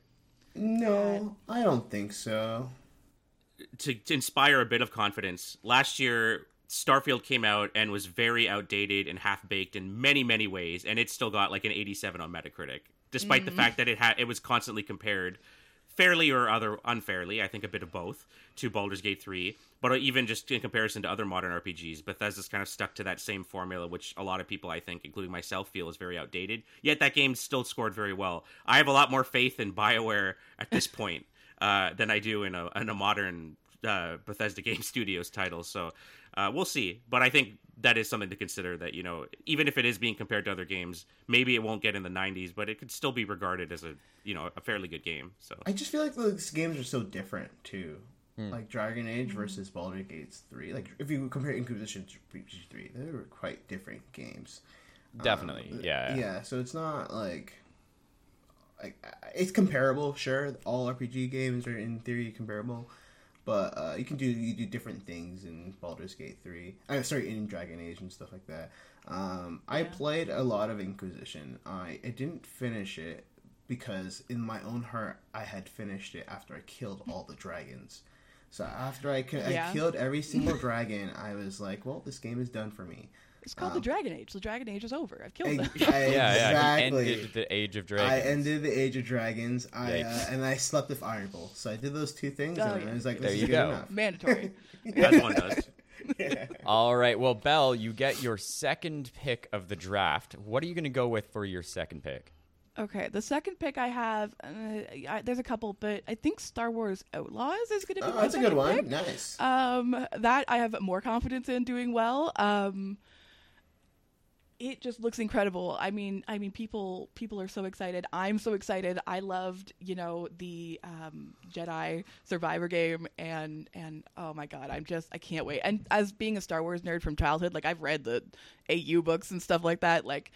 No, I don't think so. to, to inspire a bit of confidence, last year Starfield came out and was very outdated and half-baked in many, many ways, and it still got like an eighty-seven on Metacritic, despite mm-hmm. the fact that it had it was constantly compared, fairly or other unfairly, I think a bit of both, to Baldur's Gate three, but even just in comparison to other modern R P Gs, Bethesda's kind of stuck to that same formula, which a lot of people, I think, including myself, feel is very outdated, yet that game still scored very well. I have a lot more faith in BioWare at this point uh, than I do in a, in a modern uh, Bethesda Game Studios title, so... Uh, we'll see, but I think that is something to consider, that, you know, even if it is being compared to other games, maybe it won't get in the nineties, but it could still be regarded as a, you know, a fairly good game. So I just feel like those games are so different too. Hmm. Like Dragon Age versus Baldur's Gate three. Like if you compare Inquisition to R P G three, they were quite different games. Definitely, um, yeah. Yeah, so it's not like like it's comparable, sure. All R P G games are in theory comparable. But uh, you can do you do different things in Baldur's Gate three. I'm sorry, in Dragon Age and stuff like that. Um, I yeah. played a lot of Inquisition. I, I didn't finish it because in my own heart I had finished it after I killed all the dragons. So after I, yeah. I killed every single dragon, I was like, well, this game is done for me. It's called um, the Dragon Age. The Dragon Age is over. I've killed them. I, I, yeah, yeah. Exactly. He ended the Age of Dragons. I ended the Age of Dragons. I uh, and I slept with Iron Bull. So I did those two things, oh, and yeah. I was like, "This there is you good go. enough." Mandatory. As one does. Yeah. All right. Well, Belle, you get your second pick of the draft. What are you going to go with for your second pick? Okay, the second pick I have, uh, I, there's a couple, but I think Star Wars Outlaws is going to be. Oh, my that's a good one. Pick. Nice. Um, that I have more confidence in doing well. Um. It just looks incredible. I mean, I mean, people people are so excited. I'm so excited. I loved, you know, the um, Jedi Survivor game, and and oh my god, I'm just I can't wait. And as being a Star Wars nerd from childhood, like I've read the A U books and stuff like that. Like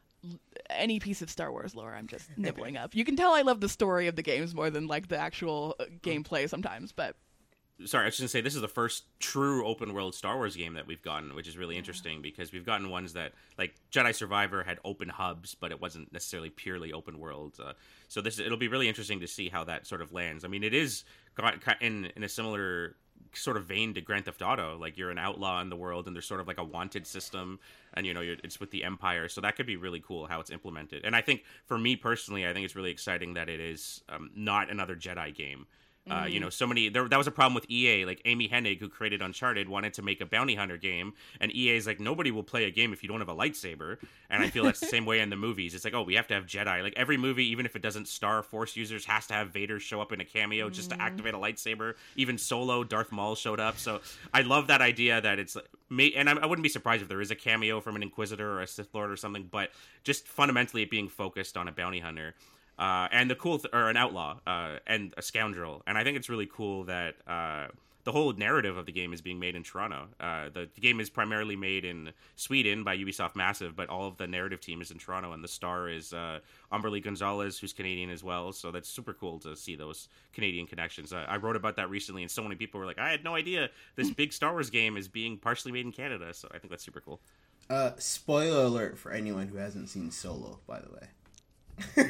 any piece of Star Wars lore, I'm just nibbling up. You can tell I love the story of the games more than like the actual gameplay sometimes, but. Sorry, I was just going to say, this is the first true open-world Star Wars game that we've gotten, which is really interesting, because we've gotten ones that, like, Jedi Survivor had open hubs, but it wasn't necessarily purely open-world. Uh, so this it'll be really interesting to see how that sort of lands. I mean, it is got in, in a similar sort of vein to Grand Theft Auto. Like, you're an outlaw in the world, and there's sort of like a wanted system, and, you know, you're, it's with the Empire. So that could be really cool how it's implemented. And I think, for me personally, I think it's really exciting that it is um, not another Jedi game. Uh, you know, so many, there, that was a problem with E A. Like, Amy Hennig, who created Uncharted, wanted to make a bounty hunter game, and E A's like, nobody will play a game if you don't have a lightsaber. And I feel that's the same way in the movies. It's like, oh, we have to have Jedi. Like, every movie, even if it doesn't star Force users, has to have Vader show up in a cameo just to activate a lightsaber. Even Solo, Darth Maul showed up. So I love that idea that it's, and I wouldn't be surprised if there is a cameo from an Inquisitor or a Sith Lord or something, but just fundamentally it being focused on a bounty hunter. Uh, and the cool, th- or an outlaw, uh, and a scoundrel. And I think it's really cool that uh, the whole narrative of the game is being made in Toronto. Uh, the, the game is primarily made in Sweden by Ubisoft Massive, but all of the narrative team is in Toronto, and the star is uh, Amberly Gonzalez, who's Canadian as well. So that's super cool to see those Canadian connections. Uh, I wrote about that recently, and so many people were like, I had no idea this big Star Wars game is being partially made in Canada. So I think that's super cool. Uh, spoiler alert for anyone who hasn't seen Solo, by the way. No.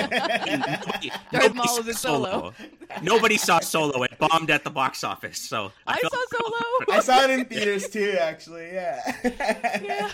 Nobody, Darth nobody Maul saw is in Solo. Nobody saw Solo. It bombed at the box office. So I, I felt- saw Solo. I saw it in theaters too, actually. Yeah. Yeah.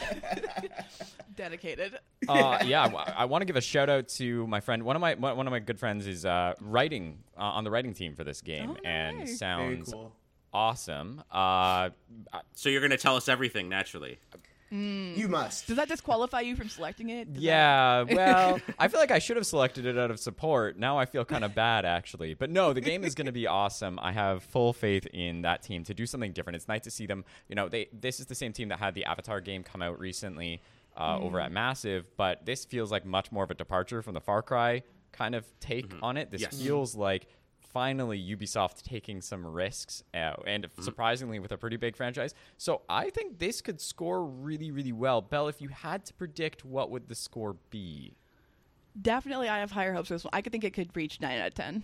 Dedicated. Uh, yeah, I want to give a shout out to my friend. One of my one of my good friends is uh, writing uh, on the writing team for this game, Oh, and nice. sounds Very cool. awesome. Uh, So you're going to tell us everything naturally. You must. Does that disqualify you from selecting it? Does Yeah, well, I feel like I should have selected it out of support. Now I feel kind of bad, actually. But no, the game is going to be awesome. I have full faith in that team to do something different. It's nice to see them. You know, they this is the same team that had the Avatar game come out recently uh, mm. over at Massive, but this feels like much more of a departure from the Far Cry kind of take mm-hmm. on it. This yes. feels like finally Ubisoft taking some risks uh, and mm-hmm. surprisingly with a pretty big franchise. So I think this could score really, really well. Belle, if you had to predict, what would the score be? Definitely, I have higher hopes for this one. I could think it could reach nine out of ten.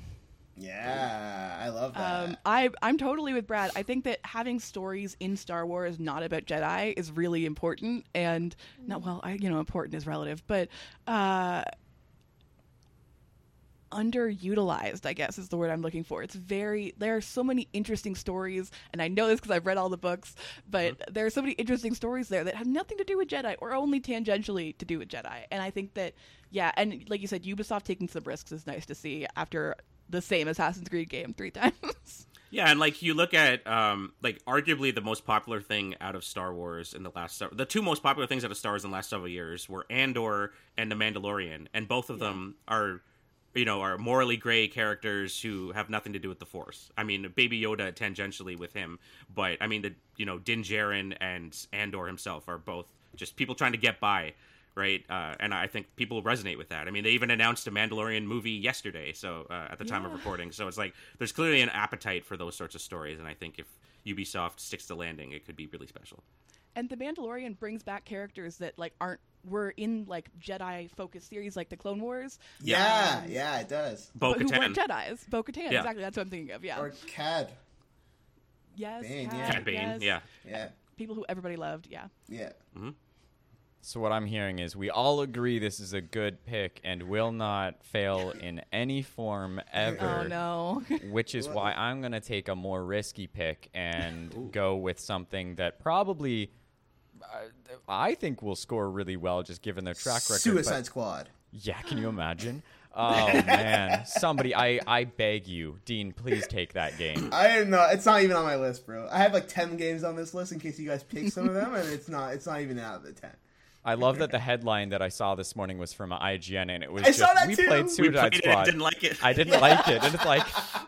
Yeah, I love that. Um, I, I'm totally with Brad. I think that having stories in Star Wars not about Jedi is really important. And, not well, I, you know, important is relative. But, uh, underutilized, I guess is the word I'm looking for. It's very, there are so many interesting stories, and I know this because I've read all the books, but mm-hmm. there are so many interesting stories there that have nothing to do with Jedi or only tangentially to do with Jedi. And I think that, yeah, and like you said, Ubisoft taking some risks is nice to see after the same Assassin's Creed game three times. Yeah, and like you look at um, like arguably the most popular thing out of Star Wars in the last se- the two most popular things out of Star Wars in the last several years were Andor and The Mandalorian, and both of yeah. them are, you know, are morally gray characters who have nothing to do with the Force. I mean, Baby Yoda tangentially with him, but I mean the you know Din Djarin and Andor himself are both just people trying to get by. Right, uh, and I think people resonate with that. I mean, they even announced a Mandalorian movie yesterday, so uh, at the time yeah. of recording. So it's like there's clearly an appetite for those sorts of stories, and I think if Ubisoft sticks to landing, it could be really special. And the Mandalorian brings back characters that like aren't were in like Jedi-focused series like the Clone Wars. Yeah, um, yeah, it does. Bo-Katan. Who weren't Jedis. Bo-Katan, yeah. exactly. That's what I'm thinking of. Yeah. Or Cad. Yes, Bane, Cad, yeah. Cad Bane, yes. yeah. Yeah. People who everybody loved, yeah. Yeah. Mm-hmm. So what I'm hearing is we all agree this is a good pick and will not fail in any form ever. Oh, no. Which is why I'm going to take a more risky pick and Ooh. go with something that probably uh, I think will score really well just given their track record. Suicide but, Squad. Yeah, can you imagine? Oh, man. Somebody, I, I beg you, Dean, please take that game. I didn't know. It's not even on my list, bro. I have like ten games on this list in case you guys pick some of them, and it's not It's not even out of the ten. I love that the headline that I saw this morning was from I G N, and it was I just, saw that we too. played Suicide we played Squad. It and didn't like it. I didn't like it, and it's like,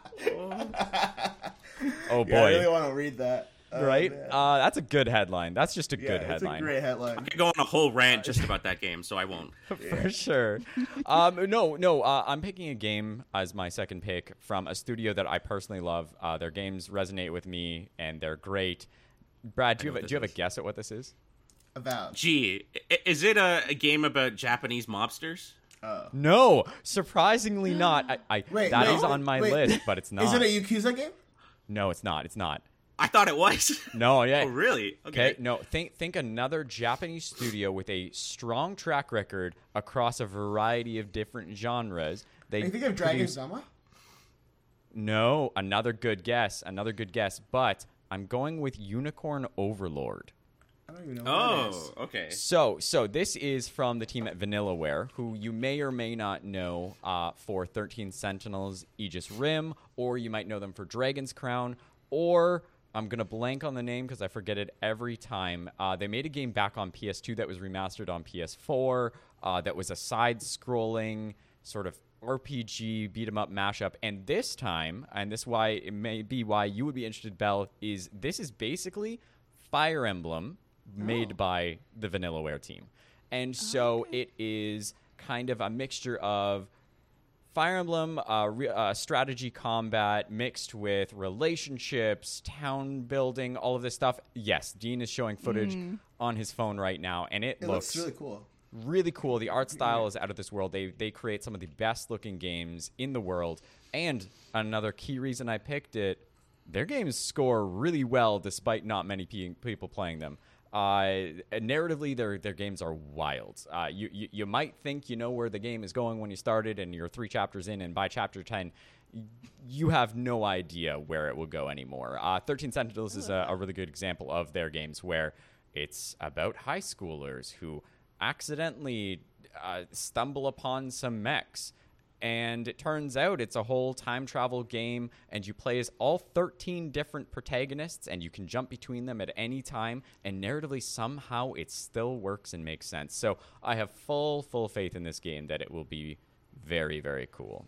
oh boy. Yeah, I really want to read that. Oh, right? Man. Uh, that's a good headline. That's just a yeah, good it's headline. a great headline. I could go on a whole rant just about that game, so I won't. For sure. Um, no, no, uh, I'm picking a game as my second pick from a studio that I personally love. Uh, their games resonate with me, and they're great. Brad, do you have a, do you have a guess at what this is? About. Gee, is it a, a game about Japanese mobsters? Oh. No, surprisingly not. I, I wait, that wait, is on my wait. list, but it's not. Is it a Yakuza game? No, it's not. It's not. I thought it was. No, yeah. Oh, really? Okay. Okay. No, think think another Japanese studio with a strong track record across a variety of different genres. They Are you thinking of Dragon produce... Zama? No, another good guess. Another good guess, but I'm going with Unicorn Overlord. I don't even know what Oh, that is. okay. So, so this is from the team at Vanillaware, who you may or may not know uh, for thirteen Sentinels, Aegis Rim, or you might know them for Dragon's Crown, or I'm going to blank on the name because I forget it every time. Uh, they made a game back on P S two that was remastered on P S four uh, that was a side-scrolling sort of R P G beat-em-up mashup. And this time, and this why it may be why you would be interested, Belle, is this is basically Fire Emblem made Oh. by the Vanillaware team. And so okay. it is kind of a mixture of Fire Emblem uh, re- uh, strategy combat mixed with relationships, town building, all of this stuff. Yes, Dean is showing footage Mm. on his phone right now, and it, It looks, looks really cool. really cool. The art style is out of this world. They they create some of the best looking games in the world. And another key reason I picked it, their games score really well despite not many pe- people playing them. Uh, narratively, their their games are wild. Uh, you, you you might think you know where the game is going when you started, and you're three chapters in, and by chapter ten, you have no idea where it will go anymore. Uh, thirteen Sentinels is a, a really good example of their games where it's about high schoolers who accidentally uh, stumble upon some mechs. And it turns out it's a whole time travel game, and you play as all thirteen different protagonists, and you can jump between them at any time, and narratively, somehow, it still works and makes sense. So I have full, full faith in this game that it will be very, very cool.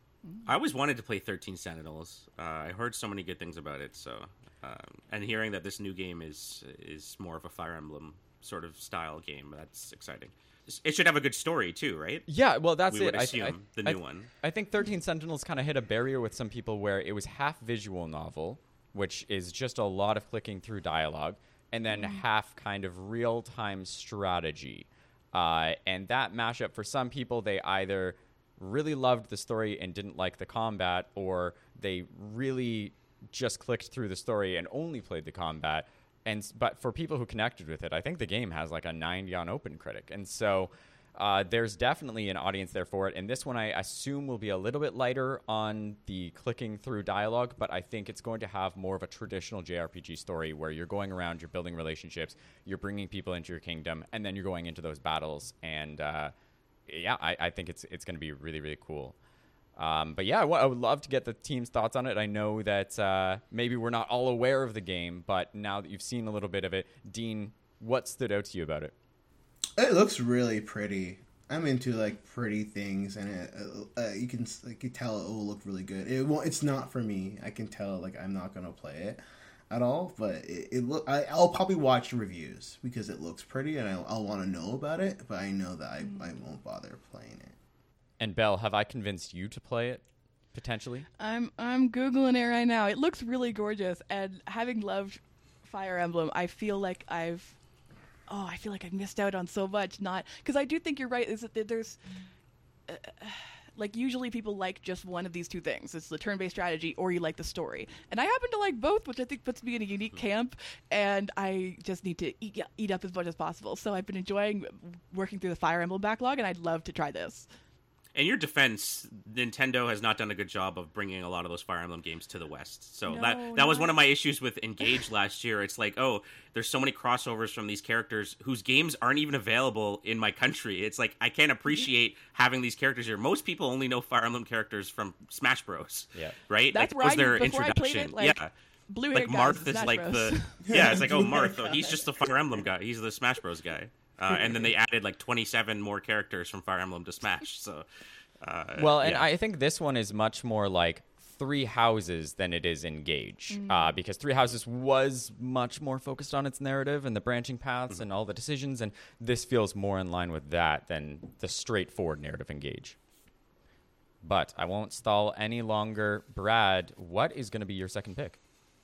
I always wanted to play thirteen Sentinels. Uh, I heard so many good things about it, so um, and hearing that this new game is is more of a Fire Emblem sort of style game, that's exciting. It should have a good story too, right? Yeah, well, that's we it. would assume I, I, the new I, one. I think thirteen Sentinels kind of hit a barrier with some people where it was half visual novel, which is just a lot of clicking through dialogue, and then half kind of real-time strategy. Uh, and that mashup, for some people, they either really loved the story and didn't like the combat, or they really just clicked through the story and only played the combat. And but for people who connected with it, I think the game has like a ninety on OpenCritic. And so uh, there's definitely an audience there for it. And this one, I assume, will be a little bit lighter on the clicking through dialogue, but I think it's going to have more of a traditional J R P G story where you're going around, you're building relationships, you're bringing people into your kingdom, and then you're going into those battles. And uh, yeah, I, I think it's it's going to be really, really cool. Um, but yeah, I, w- I would love to get the team's thoughts on it. I know that uh, maybe we're not all aware of the game, but now that you've seen a little bit of it, Dean, what stood out to you about it? It looks really pretty. I'm into like pretty things, and it, uh, you can you can tell it will look really good. It won't, it's not for me. I can tell like I'm not gonna play it at all, but it, it look. I, I'll probably watch reviews because it looks pretty, and I, I'll want to know about it. But I know that I, I won't bother playing it. And Belle, have I convinced you to play it, potentially? I'm I'm Googling it right now. It looks really gorgeous, and having loved Fire Emblem, I feel like I've oh, I feel like I've missed out on so much. Not because I do think you're right. Is that there's uh, like usually people like just one of these two things. It's the turn-based strategy, or you like the story, and I happen to like both, which I think puts me in a unique camp. And I just need to eat eat up as much as possible. So I've been enjoying working through the Fire Emblem backlog, and I'd love to try this. In your defense, Nintendo has not done a good job of bringing a lot of those Fire Emblem games to the West. So No, that that was not- one of my issues with Engage last year. It's like, oh, there's so many crossovers from these characters whose games aren't even available in my country. It's like I can't appreciate having these characters here. Most people only know Fire Emblem characters from Smash Bros. Yeah. Right? That's like, where was I their before I played introduction. it, like, yeah. Blue Like Hair Marth is Smash like Bros. the yeah, it's like oh Blue Hair Marth, oh, he's guy. just the Fire Emblem guy. He's the Smash Bros guy. Uh, and then they added like twenty-seven more characters from Fire Emblem to Smash. So uh, Well, and yeah. I think this one is much more like Three Houses than it is Engage, uh, because Three Houses was much more focused on its narrative and the branching paths and all the decisions, and this feels more in line with that than the straightforward narrative Engage. But I won't stall any longer. Brad, what is going to be your second pick?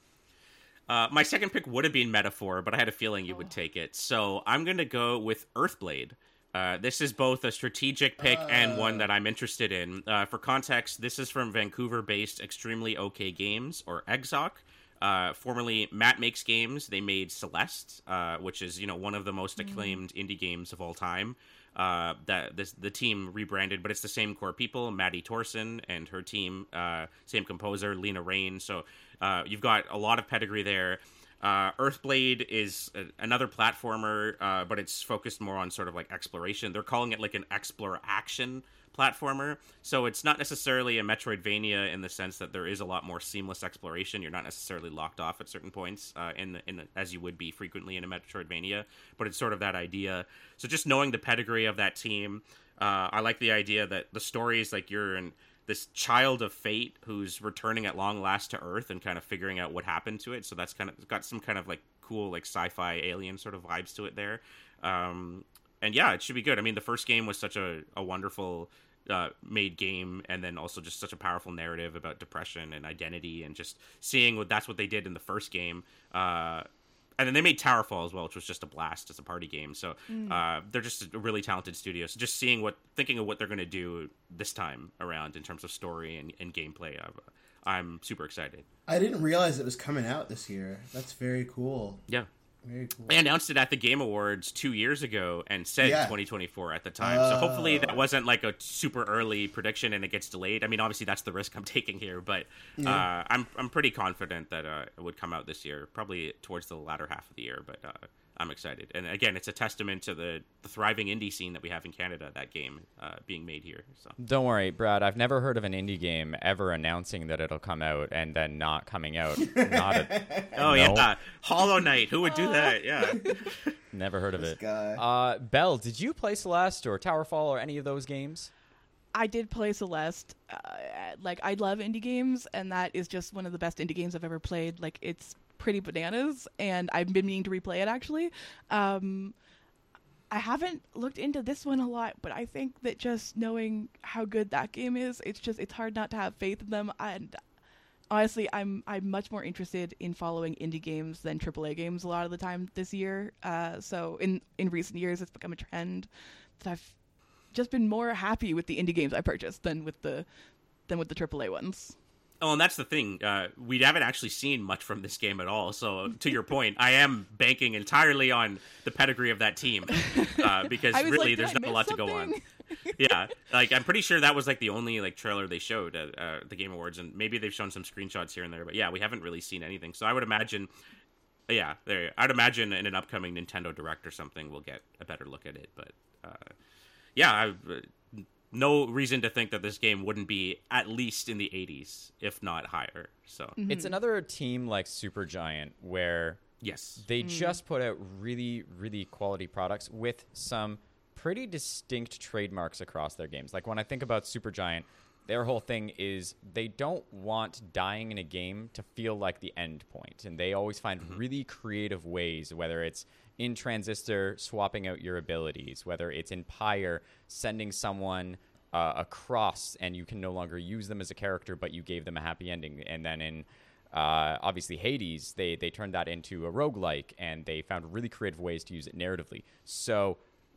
Uh, my second pick would have been Metaphor, but I had a feeling you would take it. So I'm going to go with Earthblade. Uh, this is both a strategic pick and one that I'm interested in. Uh, for context, this is from Vancouver-based Extremely OK Games, or Exoc. Uh, formerly Matt Makes Games. They made Celeste, uh, which is, you know, one of the most acclaimed mm. indie games of all time. Uh, that this the team rebranded, but it's the same core people, Maddie Torson and her team, uh, same composer, Lena Rain. So uh, you've got a lot of pedigree there. Uh, Earthblade is a, another platformer, uh, but it's focused more on sort of like exploration. They're calling it like an explore action platformer. So it's not necessarily a Metroidvania in the sense that there is a lot more seamless exploration. You're not necessarily locked off at certain points uh, in, the, in the, as you would be frequently in a Metroidvania, but it's sort of that idea. So just knowing the pedigree of that team, uh, I like the idea that the story is like you're in this child of fate who's returning at long last to Earth and kind of figuring out what happened to it. So that's kind of got some kind of like cool, like sci-fi alien sort of vibes to it there. Um, and yeah, it should be good. I mean, the first game was such a, a wonderful uh, made game, and then also just such a powerful narrative about depression and identity, and just seeing what that's what they did in the first game. Uh, And then they made Towerfall as well, which was just a blast as a party game. So mm. uh, they're just a really talented studio. So just seeing what, thinking of what they're going to do this time around in terms of story and, and gameplay, uh, I'm super excited. I didn't realize it was coming out this year. That's very cool. Yeah. Very cool. They announced it at the Game Awards two years ago and said yeah. twenty twenty-four at the time. Uh, so hopefully that wasn't like a super early prediction and it gets delayed. I mean, obviously that's the risk I'm taking here, but yeah. uh, I'm I'm pretty confident that uh, it would come out this year, probably towards the latter half of the year. But uh, I'm excited, and again, it's a testament to the, the thriving indie scene that we have in Canada. That game uh, being made here. So don't worry, Brad. I've never heard of an indie game ever announcing that it'll come out and then not coming out. Not a, oh no. yeah, Hollow Knight. Who would do that? Yeah. Never heard of this it. Guy. Uh, Belle, did you play Celeste or Towerfall or any of those games? I did play Celeste. Uh, like, I love indie games, and that is just one of the best indie games I've ever played. Like, it's pretty bananas, and I've been meaning to replay it, actually. Um, I haven't looked into this one a lot, but I think that just knowing how good that game is, it's just, it's hard not to have faith in them. And honestly, I'm I'm much more interested in following indie games than triple A games a lot of the time this year. Uh, so in, in recent years, it's become a trend that I've just been more happy with the indie games I purchased than with the than with the triple A ones. Oh, and that's the thing. Uh, we haven't actually seen much from this game at all. So, to your point, I am banking entirely on the pedigree of that team uh, because really, like, there's not a lot something? to go on. Yeah, like I'm pretty sure that was like the only like trailer they showed at uh, the Game Awards, and maybe they've shown some screenshots here and there. But yeah, we haven't really seen anything. So I would imagine, yeah, there. I'd imagine in an upcoming Nintendo Direct or something, we'll get a better look at it. But uh, yeah, I. Uh, no reason to think that this game wouldn't be at least in the eighties, if not higher. So mm-hmm. It's another team like Supergiant where yes, they mm. just put out really, really quality products with some pretty distinct trademarks across their games. Like when I think about Supergiant, their whole thing is they don't want dying in a game to feel like the end point. And they always find mm-hmm. really creative ways, whether it's in Transistor swapping out your abilities, whether it's in Pyre sending someone uh, across and you can no longer use them as a character, but you gave them a happy ending. And then in uh, obviously Hades, they, they turned that into a roguelike, and they found really creative ways to use it narratively. So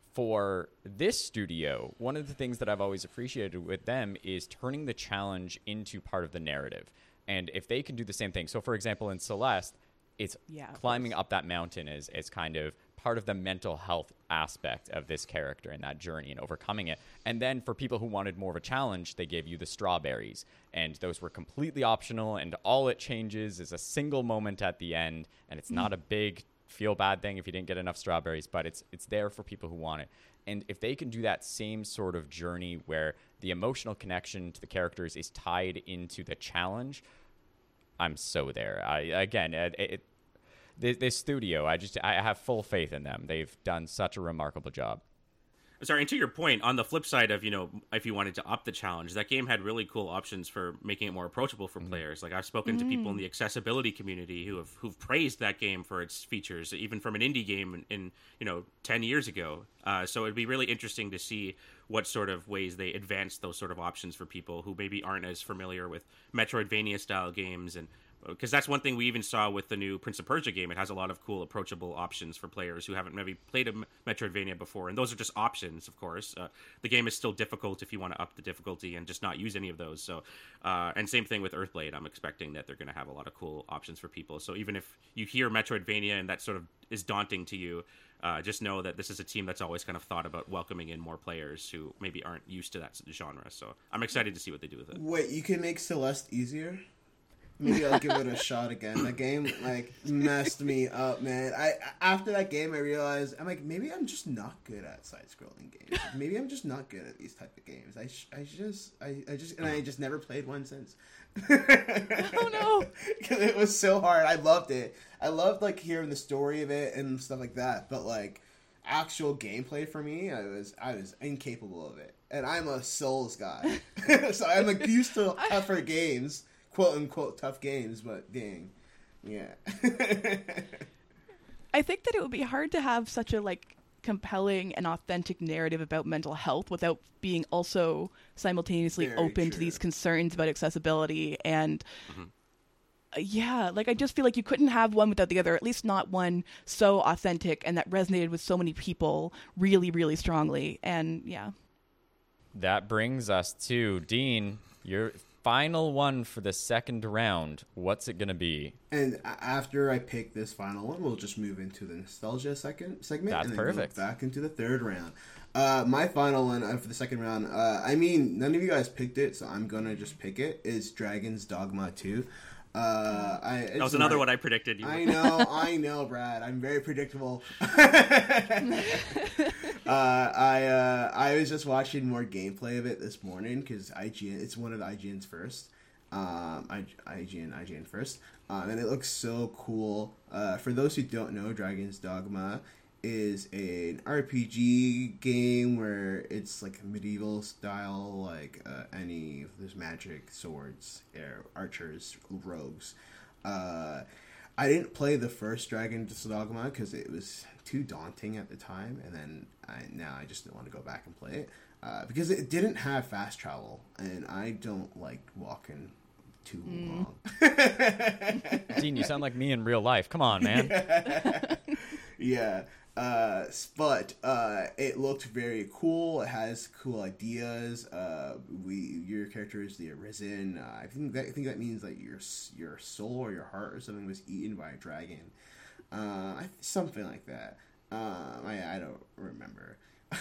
for this studio, one of the things that I've always appreciated with them is turning the challenge into part of the narrative. And if they can do the same thing, so for example, in Celeste, it's yeah, climbing up that mountain is, is kind of part of the mental health aspect of this character and that journey and overcoming it. And then for people who wanted more of a challenge, they gave you the strawberries. And those were completely optional, and all it changes is a single moment at the end, and it's not a big feel bad thing if you didn't get enough strawberries, but it's it's there for people who want it. And if they can do that same sort of journey where the emotional connection to the characters is tied into the challenge, I'm so there. I again, it, it, this, this studio, I just I have full faith in them. They've done such a remarkable job. Sorry, and to your point, on the flip side of, you know, if you wanted to up the challenge, that game had really cool options for making it more approachable for mm-hmm. players. Like I've spoken mm-hmm. to people in the accessibility community who have who've praised that game for its features, even from an indie game in, in you know, ten years ago. Uh, so it'd be really interesting to see what sort of ways they advance those sort of options for people who maybe aren't as familiar with Metroidvania style games. And because that's one thing we even saw with the new Prince of Persia game. It has a lot of cool, approachable options for players who haven't maybe played a Metroidvania before. And those are just options, of course. Uh, the game is still difficult if you want to up the difficulty and just not use any of those. So, uh, and same thing with Earthblade. I'm expecting that they're going to have a lot of cool options for people. So even if you hear Metroidvania and that sort of is daunting to you, uh, just know that this is a team that's always kind of thought about welcoming in more players who maybe aren't used to that genre. So I'm excited to see what they do with it. Wait, you can make Celeste easier? Maybe I'll give it a shot again. That game like messed me up, man. I after that game, I realized I'm like maybe I'm just not good at side-scrolling games. Maybe I'm just not good at these type of games. I sh- I just I, I just and I just never played one since. Oh no! Because it was so hard. I loved it. I loved like hearing the story of it and stuff like that. But like actual gameplay for me, I was I was incapable of it. And I'm a Souls guy, so I'm like used to tougher games. Quote unquote tough games, but dang, yeah. I think that it would be hard to have such a like compelling and authentic narrative about mental health without being also simultaneously Very open true. to these concerns about accessibility and mm-hmm. uh, yeah, like I just feel like you couldn't have one without the other, at least not one so authentic and that resonated with so many people really, really strongly. And yeah. That brings us to Dean, your final one for the second round. What's it gonna be? And after I pick this final one, we'll just move into the nostalgia second segment. That's and then perfect. Go back into the third round. Uh, my final one uh, for the second round. Uh, I mean, none of you guys picked it, so I'm gonna just pick it. Is Dragon's Dogma two. Uh, I, that was another one I predicted. You I know, I know, Brad. I'm very predictable. uh, I uh, I was just watching more gameplay of it this morning because I G N. It's one of the I G N's first. Um, I, IGN, I G N first, um, and it looks so cool. Uh, for those who don't know, Dragon's Dogma is an R P G game where it's like medieval style, like uh, any there's magic, swords, air, archers, rogues. Uh, I didn't play the first Dragon's Dogma because it was too daunting at the time, and then I, now I just didn't want to go back and play it uh, because it didn't have fast travel, and I don't like walking too mm. long. Dean, you sound like me in real life. Come on, man. Yeah. Uh, but uh, it looked very cool. It has cool ideas. Uh, we your character is the Arisen. Uh, I think that I think that means like your your soul or your heart or something was eaten by a dragon. Uh, I, something like that. Um, I I don't remember.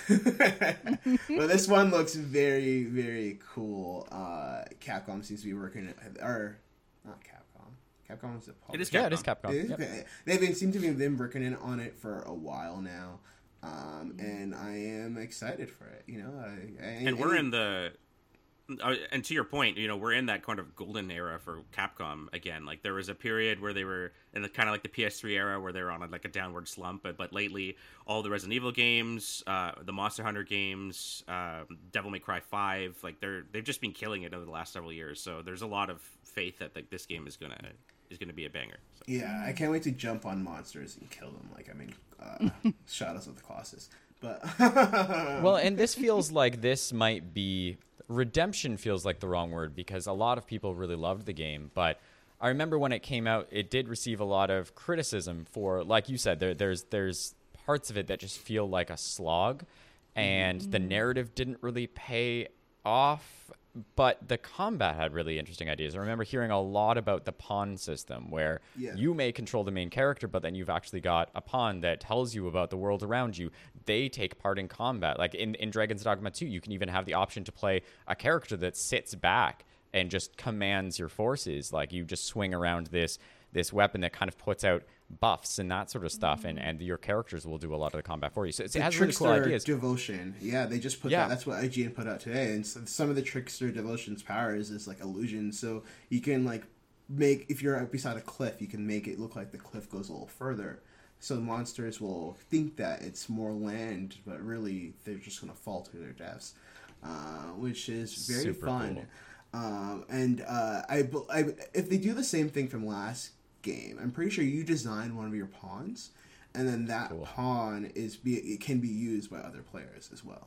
But this one looks very very cool. Uh, Capcom seems to be working or not Capcom. Capcom is a publisher. It is Capcom. Yeah, it is Capcom. It is, Yep. They've been seem to be been working in on it for a while now, um, and I am excited for it. You know, I, I, And we're in the, uh, and to your point, you know, we're in that kind of golden era for Capcom again. Like there was a period where they were in the kind of like the P S three era where they were on a, like a downward slump, but but lately all the Resident Evil games, uh, the Monster Hunter games, uh, Devil May Cry five, like they're they've just been killing it over the last several years. So there's a lot of faith that like this game is gonna is gonna be a banger. So. Yeah, I can't wait to jump on monsters and kill them. Like I mean, uh, Shadows of the Colossus. But Well, and this feels like this might be redemption. Feels like the wrong word because a lot of people really loved the game, but I remember when it came out, it did receive a lot of criticism for, like you said, there, there's there's parts of it that just feel like a slog, and mm-hmm. the narrative didn't really pay off. But the combat had really interesting ideas. I remember hearing a lot about the pawn system where yeah. you may control the main character, but then you've actually got a pawn that tells you about the world around you. They take part in combat. Like in, in Dragon's Dogma two, you can even have the option to play a character that sits back and just commands your forces. Like you just swing around this this weapon that kind of puts out buffs and that sort of stuff, mm-hmm. and, and your characters will do a lot of the combat for you. So it has really cool ideas. Devotion, yeah, they just put yeah. that. That's what I G N put out today. And some of the Trickster Devotion's powers is like illusion, so you can like make if you're beside a cliff, you can make it look like the cliff goes a little further. So the monsters will think that it's more land, but really they're just going to fall to their deaths, uh, which is very Super fun. Cool. Um, and uh, I, I, if they do the same thing from last game, I'm pretty sure you design one of your pawns, and then that cool. pawn is be it can be used by other players as well,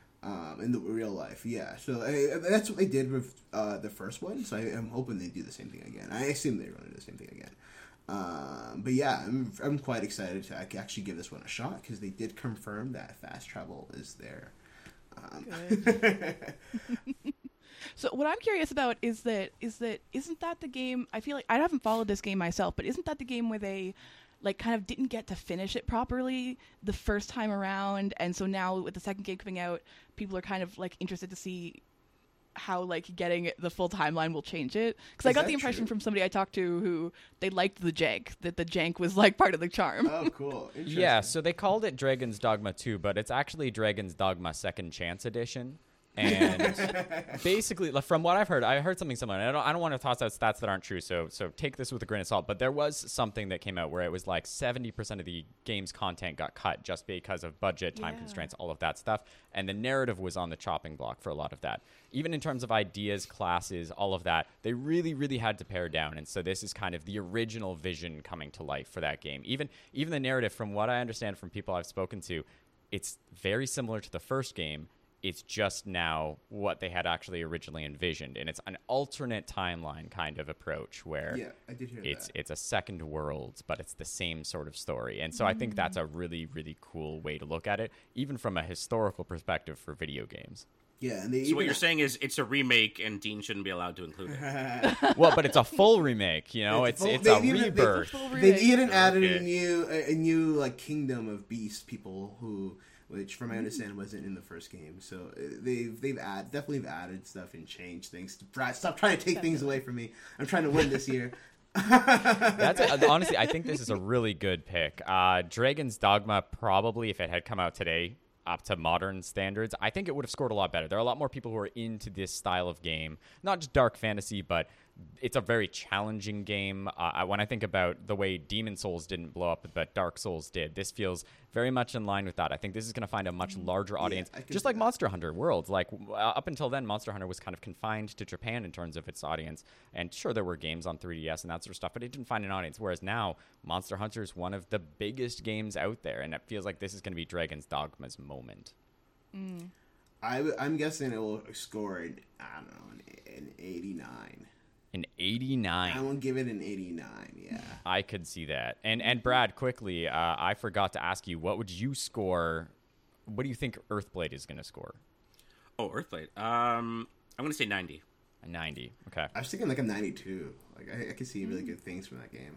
um, in the real life. Yeah, so I, that's what they did with uh, the first one. So I, I'm hoping they do the same thing again. I assume they're going to do the same thing again. Um, but yeah, I'm I'm quite excited to actually give this one a shot because they did confirm that fast travel is there. Um, So what I'm curious about is that is that isn't that the game? I feel like I haven't followed this game myself, but isn't that the game where they like kind of didn't get to finish it properly the first time around, and so now with the second game coming out, people are kind of like interested to see how like getting the full timeline will change it? Because I got the impression true? from somebody I talked to who they liked the jank, that the jank was like part of the charm. Oh, cool! Yeah, so they called it Dragon's Dogma two, but it's actually Dragon's Dogma Second Chance Edition. And basically, from what I've heard, I heard something similar. And I don't, I don't want to toss out stats that aren't true, so so take this with a grain of salt. But there was something that came out where it was like seventy percent of the game's content got cut just because of budget, time Yeah. constraints, all of that stuff. And the narrative was on the chopping block for a lot of that. Even in terms of ideas, classes, all of that, they really, really had to pare down. And so this is kind of the original vision coming to life for that game. Even even the narrative, from what I understand from people I've spoken to, it's very similar to the first game. It's just now what they had actually originally envisioned, and it's an alternate timeline kind of approach where yeah, I did hear it's that. it's a second world, but it's the same sort of story. And so I think that's a really, really cool way to look at it, even from a historical perspective for video games. Yeah, and they So even what you're saying is it's a remake, and Dean shouldn't be allowed to include it. Well, but it's a full remake, you know. It's full- it's they a even- they- rebirth. They've even added Okay. a new a, a new like kingdom of beast people who, which from my understanding wasn't in the first game. So uh, they've they've add definitely have added stuff and changed things. To, try- stop trying to take things away from me. I'm trying to win this year. That's a, honestly, I think this is a really good pick. Uh, Dragon's Dogma probably, if it had come out today, up to modern standards, I think it would have scored a lot better. There are a lot more people who are into this style of game, not just dark fantasy, but it's a very challenging game. Uh, when I think about the way Demon Souls didn't blow up, but Dark Souls did, this feels very much in line with that. I think this is going to find a much larger audience, I can just see like that. Monster Hunter World. Like uh, up until then, Monster Hunter was kind of confined to Japan in terms of its audience. And sure, there were games on three D S and that sort of stuff, but it didn't find an audience. Whereas now, Monster Hunter is one of the biggest games out there, and it feels like this is going to be Dragon's Dogma's moment. I, I'm guessing it will score an, I don't know, an, an eighty-nine. An eighty-nine. I will give it an eighty-nine. Yeah. I could see that. And and Brad, quickly, uh, I forgot to ask you, what would you score? What do you think Earthblade is going to score? Oh, Earthblade. Um, I'm going to say ninety. A ninety. Okay. I was thinking like a ninety-two. Like I, I could see really good things from that game.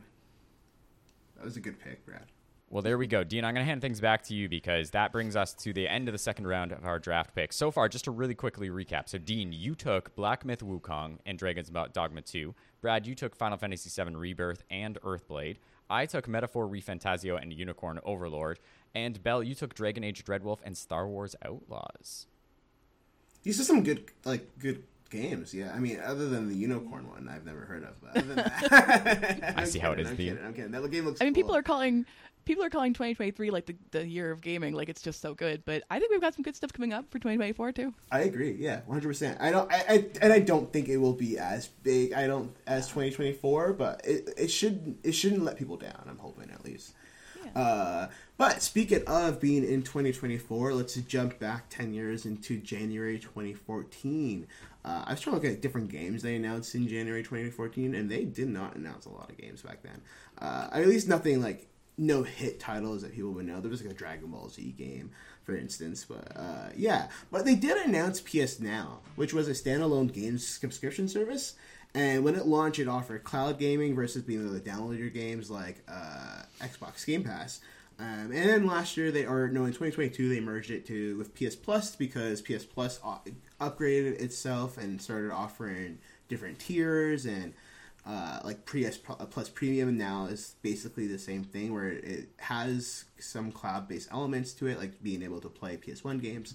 That was a good pick, Brad. Well, there we go. Dean, I'm going to hand things back to you because that brings us to the end of the second round of our draft picks. So far, just to really quickly recap. So, Dean, you took Black Myth Wukong and Dragon's Dogma two. Brad, you took Final Fantasy seven Rebirth and Earthblade. I took Metaphor ReFantazio and Unicorn Overlord. And Belle, you took Dragon Age Dreadwolf and Star Wars Outlaws. These are some good, like, good games. Yeah, I mean, other than the Unicorn one, I've never heard of. But other than that, I see kidding, how it is, I'm Dean. kidding, I'm kidding. That game looks. I mean, cool. people are calling people are calling twenty twenty-three like the, the year of gaming, like it's just so good. But I think we've got some good stuff coming up for twenty twenty-four too. I agree. Yeah, one hundred percent. I don't. I, I and I don't think it will be as big. I don't as twenty twenty-four, but it it should it shouldn't let people down. I'm hoping at least. Yeah. Uh, but speaking of being in twenty twenty-four, let's jump back ten years into January twenty fourteen. Uh, I was trying to look at different games they announced in January twenty fourteen, and they did not announce a lot of games back then. Uh, at least nothing like no hit titles that people would know. There was like a Dragon Ball Z game, for instance. But uh, yeah, but they did announce P S Now, which was a standalone games subscription service. And when it launched, it offered cloud gaming versus being able to download your games like uh, Xbox Game Pass. Um, and then last year, they or no, in twenty twenty-two, they merged it to with P S Plus because P S Plus upgraded itself and started offering different tiers and uh, like P S Plus Premium now is basically the same thing where it has some cloud-based elements to it, like being able to play P S one games.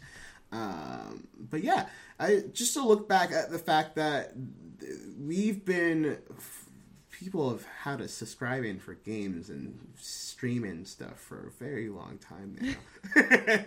Um, but yeah, I just to look back at the fact that we've been people have had us subscribing for games and streaming stuff for a very long time now.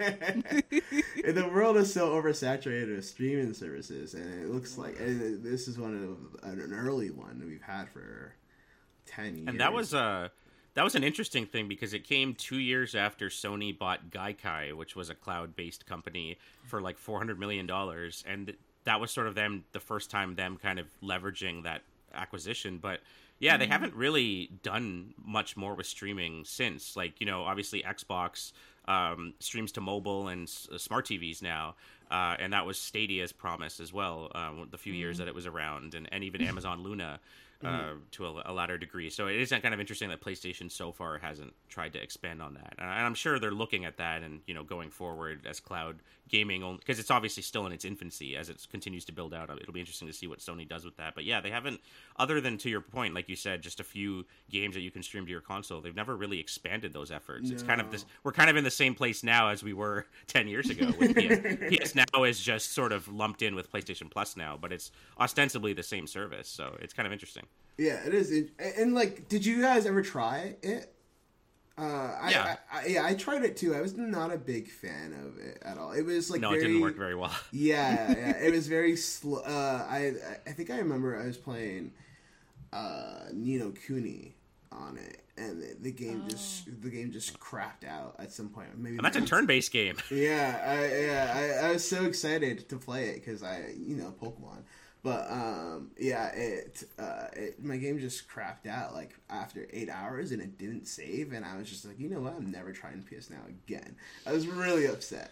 And the world is so oversaturated with streaming services, and it looks like and this is one of an early one that we've had for ten years. And that was a that was an interesting thing because it came two years after Sony bought Gaikai, which was a cloud-based company, for like four hundred million dollars, and that was sort of them the first time them kind of leveraging that acquisition. But yeah, they haven't really done much more with streaming since. Like, you know, obviously Xbox um, streams to mobile and s- smart T Vs now, uh, and that was Stadia's promise as well, uh, the few mm-hmm. years that it was around, and, and even Amazon Luna uh, mm-hmm. to a, a latter degree. So it is kind of interesting that PlayStation so far hasn't tried to expand on that. And I'm sure they're looking at that and, you know, going forward as cloud gaming, because it's obviously still in its infancy as it continues to build out. It'll be interesting to see what Sony does with that. But yeah, they haven't, other than to your point, like you said, just a few games that you can stream to your console, they've never really expanded those efforts. No. It's kind of this, we're kind of in the same place now as we were ten years ago with P S. P S Now is just sort of lumped in with PlayStation Plus now, but it's ostensibly the same service. So it's kind of interesting. Yeah, it is. And, and like, did you guys ever try it? Uh, I, yeah. I, I, yeah, I tried it too. I was not a big fan of it at all. It was like no, very, it didn't work very well. yeah, yeah, it was very slow. Uh, I I think I remember I was playing uh, Ni no Kuni on it, and the, the game oh. just the game just crapped out at some point. Maybe and that's a turn-based game. Yeah, I, yeah, I, I was so excited to play it because I, you know, Pokemon. But um, yeah, it, uh, it my game just crapped out like after eight hours, and it didn't save, and I was just like, you know what, I'm never trying P S Now again. I was really upset.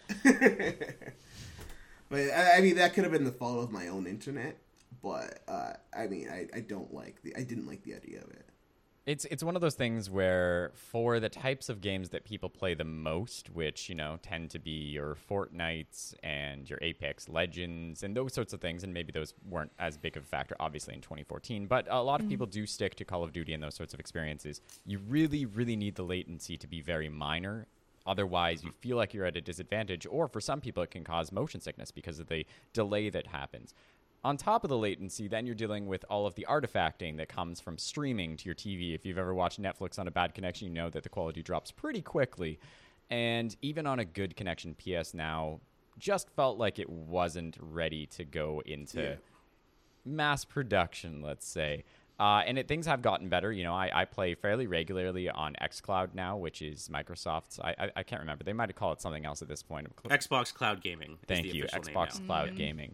But I, I mean, that could have been the fault of my own internet. But uh, I mean, I, I don't like the I didn't like the idea of it. It's it's one of those things where for the types of games that people play the most, which, you know, tend to be your Fortnites and your Apex Legends and those sorts of things, and maybe those weren't as big of a factor, obviously, in twenty fourteen, but a lot of mm. people do stick to Call of Duty and those sorts of experiences. You really, really need the latency to be very minor. Otherwise, you feel like you're at a disadvantage, or for some people, it can cause motion sickness because of the delay that happens. On top of the latency, then you're dealing with all of the artifacting that comes from streaming to your T V. If you've ever watched Netflix on a bad connection, you know that the quality drops pretty quickly. And even on a good connection, P S Now just felt like it wasn't ready to go into yeah. mass production, let's say. Uh, and it, things have gotten better. You know, I, I play fairly regularly on xCloud now, which is Microsoft's. I, I, I can't remember. They might have called it something else at this point. Xbox Cloud Gaming. Thank you, Xbox Cloud mm-hmm. Gaming.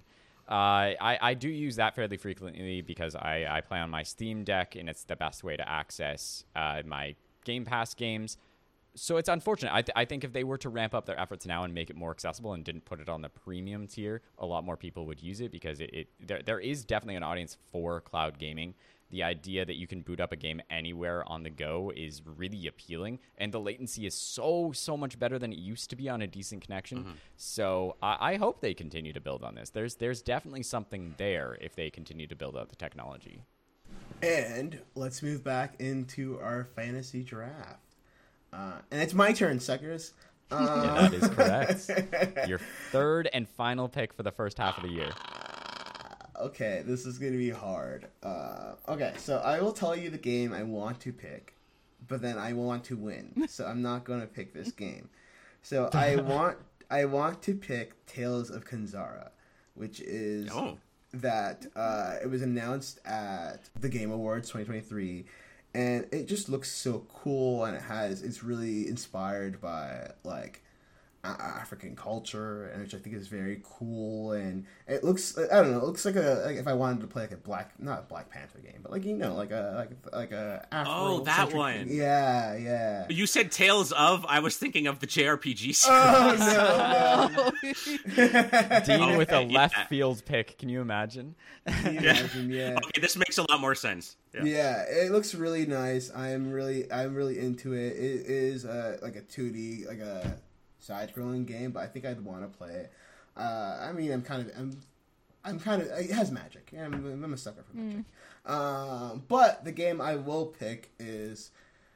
Uh, I, I do use that fairly frequently because I, I play on my Steam Deck, and it's the best way to access uh, my Game Pass games. So it's unfortunate. I, th- I think if they were to ramp up their efforts now and make it more accessible and didn't put it on the premium tier, a lot more people would use it because it, it there, there is definitely an audience for cloud gaming. The idea that you can boot up a game anywhere on the go is really appealing, and the latency is so, so much better than it used to be on a decent connection. Mm-hmm. So I, I hope they continue to build on this. There's there's definitely something there if they continue to build out the technology. And let's move back into our fantasy draft. Uh, and it's my turn, suckers. Uh, yeah, that is correct. Your third and final pick for the first half of the year. Okay, this is going to be hard. Uh, okay, so I will tell you the game I want to pick, but then I want to win. So I'm not going to pick this game. So I want I want to pick Tales of Kanzara, which is oh. that uh, it was announced at the Game Awards twenty twenty-three, and it just looks so cool, and it has it's really inspired by like African culture, and which I think is very cool, and it looks I don't know it looks like a like if I wanted to play like a black not a Black Panther game, but like you know like a like like a Afro oh that one yeah yeah you said Tales of I was thinking of the J R P G series. Oh no, no. Dean okay, with a left yeah. field pick, can you imagine? Can you imagine? Yeah. Okay, this makes a lot more sense. Yeah. yeah, it looks really nice. I'm really I'm really into it. It is uh, like a two D like a side-scrolling game, but I think I'd want to play it. Uh, I mean, I'm kind of, I'm, I'm kind of, it has magic. I'm, I'm a sucker for magic. Mm. Um, but the game I will pick is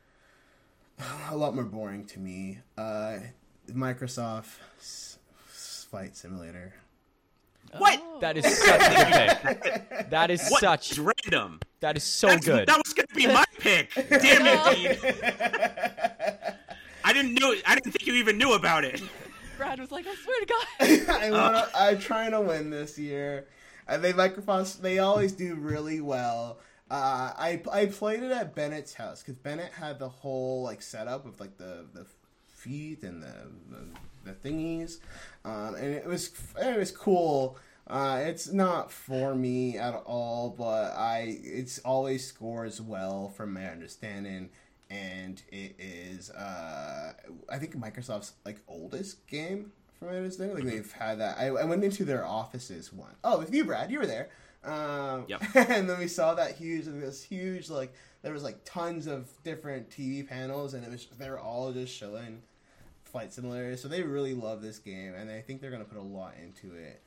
a lot more boring to me. Uh, Microsoft S- Flight Simulator. What? That is such a good pick. That is what? such random. That is so That's, good. That was gonna be my pick. Damn it, Dean. I didn't know. I didn't think you even knew about it. Brad was like, "I swear to God." I wanna, uh. I'm trying to win this year. I think Microsoft, they always do really well. Uh, I I played it at Bennett's house because Bennett had the whole like setup of like the the feet and the the, the thingies, um, and it was it was cool. Uh, it's not for me at all, but I it's always scores well from my understanding. And it is, uh, I think Microsoft's like oldest game from my understanding. Like they've had that. I, I went into their offices one. Oh, with you, Brad, you were there. Um, yep. And then we saw that huge, this huge like there was like tons of different T V panels, and it was they were all just showing Flight Simulator. So they really love this game, and I think they're gonna put a lot into it.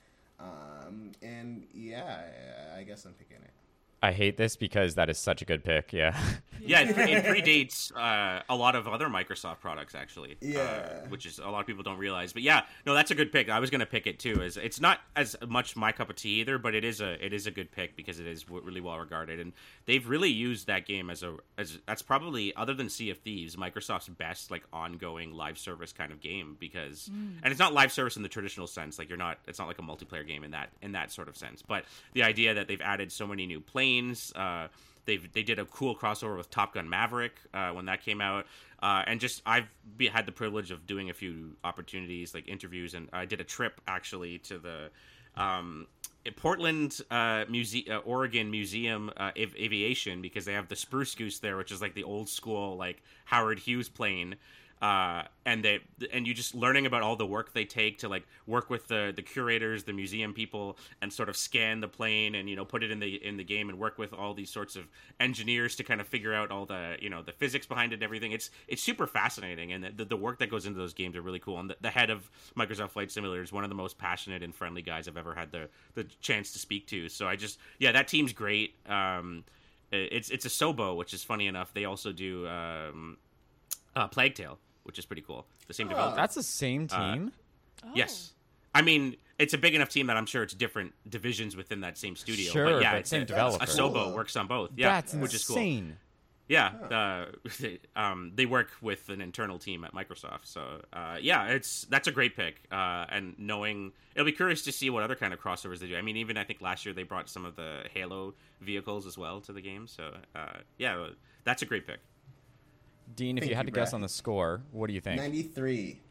Um, and yeah, I, I guess I'm picking it. I hate this because that is such a good pick. Yeah. Yeah, it, it predates uh, a lot of other Microsoft products, actually. Yeah. Uh, which is a lot of people don't realize. But yeah, no, that's a good pick. I was going to pick it too. Is it's not as much my cup of tea either, but it is a it is a good pick because it is w- really well regarded, and they've really used that game as a as that's probably other than Sea of Thieves, Microsoft's best like ongoing live service kind of game because mm. and it's not live service in the traditional sense. Like you're not it's not like a multiplayer game in that in that sort of sense. But the idea that they've added so many new planes. Uh, They've they did a cool crossover with Top Gun Maverick uh, when that came out, uh, and just I've be, had the privilege of doing a few opportunities like interviews, and I did a trip actually to the um, Portland uh, Muse- uh, Oregon Museum uh, of Aviation because they have the Spruce Goose there, which is like the old school like Howard Hughes plane. Uh, and they and you just learning about all the work they take to like work with the, the curators, the museum people, and sort of scan the plane and you know put it in the in the game and work with all these sorts of engineers to kind of figure out all the you know the physics behind it and everything. It's it's super fascinating, and the, the work that goes into those games are really cool. And the, the head of Microsoft Flight Simulator is one of the most passionate and friendly guys I've ever had the the chance to speak to. So I just yeah that team's great. Um, it's it's a Sobo, which is funny enough. They also do um, uh, Plague Tale, which is pretty cool. The same Oh. Oh, developer. that's the same team? Oh. Yes. I mean, it's a big enough team that I'm sure it's different divisions within that same studio. Sure, but yeah, but it's same a, developer. Asobo Cool. works on both. Yeah, That's which is cool. insane. Yeah, uh, they, um, they work with an internal team at Microsoft. So uh, yeah, it's that's a great pick. Uh, and knowing it'll be curious to see what other kind of crossovers they do. I mean, even I think last year they brought some of the Halo vehicles as well to the game. So uh, yeah, that's a great pick. Dean, if Thank you had you, to guess Brad. on the score, what do you think? ninety-three.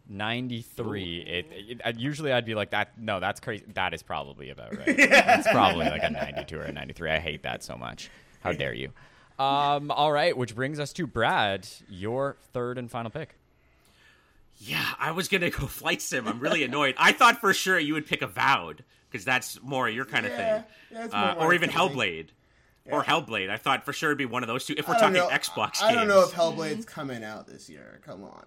ninety-three. It, it, it usually I'd be like that. No, that's crazy. That is probably about right. It's probably like a ninety-two or a ninety-three. I hate that so much. How dare you? Um, all right, which brings us to Brad, your third and final pick. Yeah, I was gonna go Flight Sim. I'm really annoyed. I thought for sure you would pick Avowed because that's more your kind of Yeah, thing, yeah, it's uh, more or even my thing. Hellblade. Or Hellblade. I thought for sure it'd be one of those two. If we're I don't talking know. Xbox I games. don't know if Hellblade's coming out this year. Come on.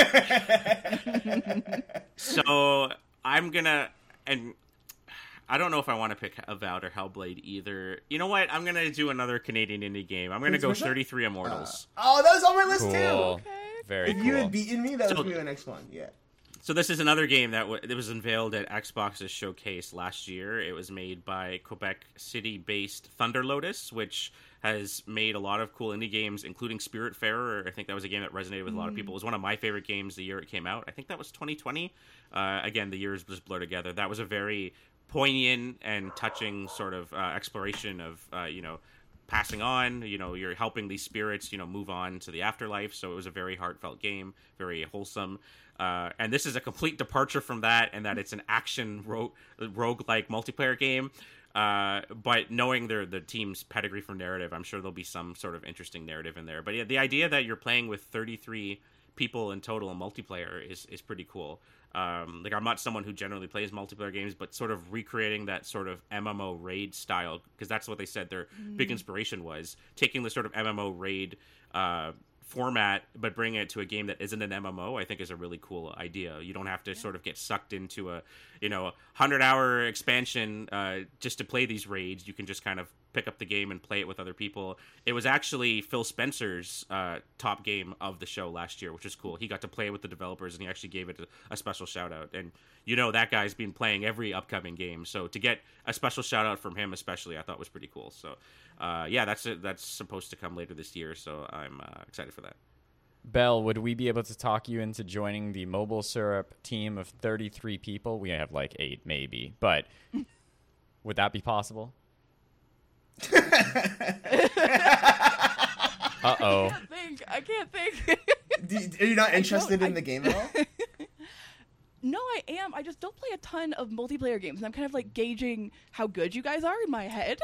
So I'm gonna, and I don't know if I want to pick Avowed or Hellblade either. You know what? I'm gonna do another Canadian indie game. I'm gonna Which go was that? thirty-three Immortals. Oh, that was on my list Cool. too. Very If cool. you had beaten me, that So- would be the next one. Yeah. So this is another game that, w- that was unveiled at Xbox's showcase last year. It was made by Quebec City-based Thunder Lotus, which has made a lot of cool indie games, including Spiritfarer. I think that was a game that resonated with a lot of people. It was one of my favorite games the year it came out. I think that was twenty twenty. Uh, again, the years just blur together. That was a very poignant and touching sort of uh, exploration of, uh, you know, passing on. You know, you're helping these spirits, you know, move on to the afterlife. So it was a very heartfelt game, very wholesome. Uh, and this is a complete departure from that, and that it's an action ro- roguelike multiplayer game. Uh, but knowing their the team's pedigree from narrative, I'm sure there'll be some sort of interesting narrative in there. But yeah, the idea that you're playing with thirty-three people in total in multiplayer is is pretty cool. Um, like I'm not someone who generally plays multiplayer games, but sort of recreating that sort of M M O raid style, because that's what they said their big inspiration was, taking the sort of M M O raid uh, format, but bringing it to a game that isn't an M M O, I think is a really cool idea. You don't have to sort of get sucked into a, you know, hundred hour expansion uh, just to play these raids. You can just kind of pick up the game and play it with other people. It was actually Phil Spencer's uh, top game of the show last year, which is cool. He got to play with the developers, and he actually gave it a, a special shout out. And you know that guy's been playing every upcoming game, so to get a special shout out from him, especially, I thought was pretty cool. So, uh, yeah, that's it. That's supposed to come later this year, so I'm uh, excited for that. Belle, would we be able to talk you into joining the Mobile Syrup team of thirty-three people? We have like eight, maybe, but would that be possible? Uh-oh. I can't think. I can't think. Do, are you not interested I- in the game at all? No, I am. I just don't play a ton of multiplayer games, and I'm kind of like gauging how good you guys are in my head.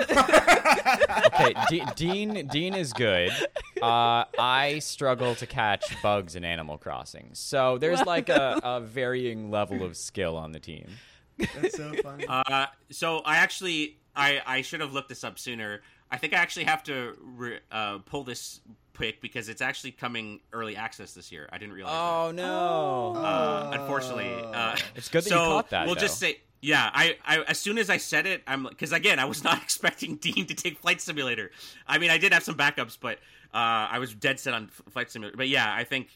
Okay, D- Dean Dean is good. Uh, I struggle to catch bugs in Animal Crossing. So there's like a, a varying level of skill on the team. That's so funny. Uh, so I actually, I, I should have looked this up sooner. I think I actually have to re- uh, pull this pick because it's actually coming early access this year. I didn't realize Oh no! that. Uh, unfortunately, uh, It's good that so you caught that. We'll though. just say, yeah. I, I as soon as I said it, I'm because again, I was not expecting Dean to take Flight Simulator. I mean, I did have some backups, but uh, I was dead set on Flight Simulator. But yeah, I think.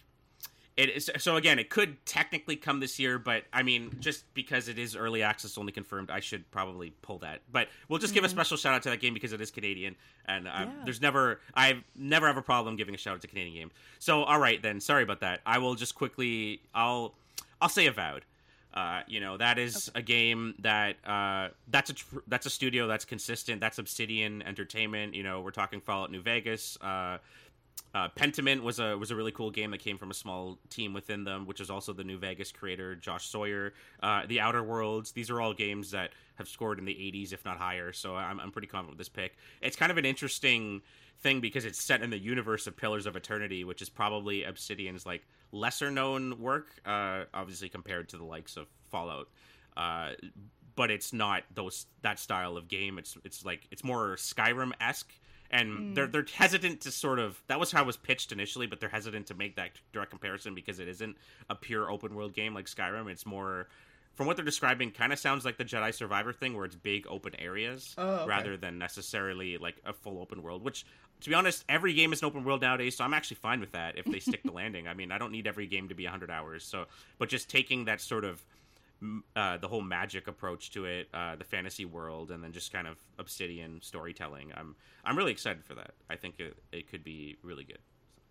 It is, so again, it could technically come this year, but I mean, just because it is early access only confirmed, I should probably pull that. But we'll just give a special shout out to that game because it is Canadian, and uh, Yeah. there's never, I've never have a problem giving a shout out to Canadian game. So all right then, sorry about that. I will just quickly, I'll, I'll say Avowed. Uh, you know, that is a game that uh, that's a tr- that's a studio that's consistent. That's Obsidian Entertainment. You know, we're talking Fallout New Vegas. Uh, Uh, Pentiment was a was a really cool game that came from a small team within them, which is also the New Vegas creator, Josh Sawyer. Uh, the Outer Worlds, these are all games that have scored in the eighties, if not higher, so I'm, I'm pretty confident with this pick. It's kind of an interesting thing because it's set in the universe of Pillars of Eternity, which is probably Obsidian's like lesser-known work, uh, obviously compared to the likes of Fallout. Uh, but it's not those that style of game. It's it's like it's more Skyrim-esque. And mm. they're they're hesitant to sort of that was how it was pitched initially, but they're hesitant to make that direct comparison because it isn't a pure open world game like Skyrim. It's more, from what they're describing, kind of sounds like the Jedi Survivor thing, where it's big open areas oh, okay. rather than necessarily like a full open world. Which, to be honest, every game is an open world nowadays, so I'm actually fine with that if they stick the landing. I mean, I don't need every game to be one hundred hours. So, but just taking that sort of Uh, the whole magic approach to it, uh, the fantasy world, and then just kind of Obsidian storytelling. I'm I'm really excited for that. I think it, it could be really good.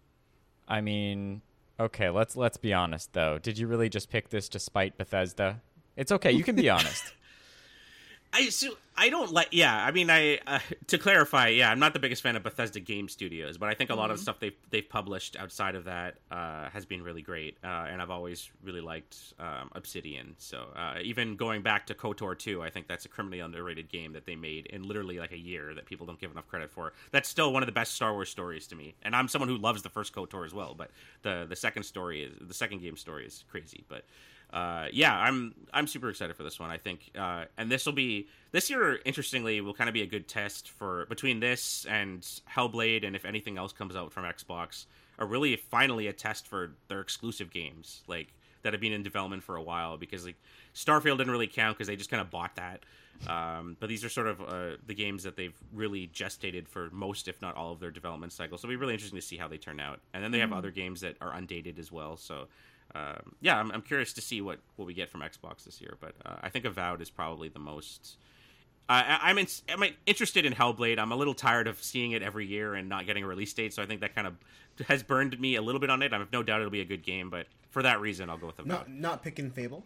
I mean, okay, let's let's be honest though. Did you really just pick this to spite Bethesda? It's okay, you can be honest. I so I don't like. Yeah, I mean, I uh, to clarify, yeah, I'm not the biggest fan of Bethesda Game Studios, but I think a lot mm-hmm. of the stuff they've they've published outside of that uh, has been really great, uh, and I've always really liked um, Obsidian. So uh, even going back to KOTOR two, I think that's a criminally underrated game that they made in literally like a year that people don't give enough credit for. That's still one of the best Star Wars stories to me, and I'm someone who loves the first KOTOR as well. But the the second story is the second game story is crazy, but. Uh, yeah, I'm I'm super excited for this one. I think, uh, and this will be this year. Interestingly, will kind of be a good test for between this and Hellblade, and if anything else comes out from Xbox, are really finally a test for their exclusive games, like that have been in development for a while. Because like Starfield didn't really count because they just kind of bought that. Um, but these are sort of uh, the games that they've really gestated for most, if not all, of their development cycle. So it'll be really interesting to see how they turn out. And then they have mm. other games that are undated as well. So. Um, yeah, I'm, I'm curious to see what, what we get from Xbox this year, but uh, I think Avowed is probably the most. Uh, I, I'm in, I'm interested in Hellblade. I'm a little tired of seeing it every year and not getting a release date, so I think that kind of has burned me a little bit on it. I have no doubt it'll be a good game, but for that reason, I'll go with Avowed. Not not picking Fable.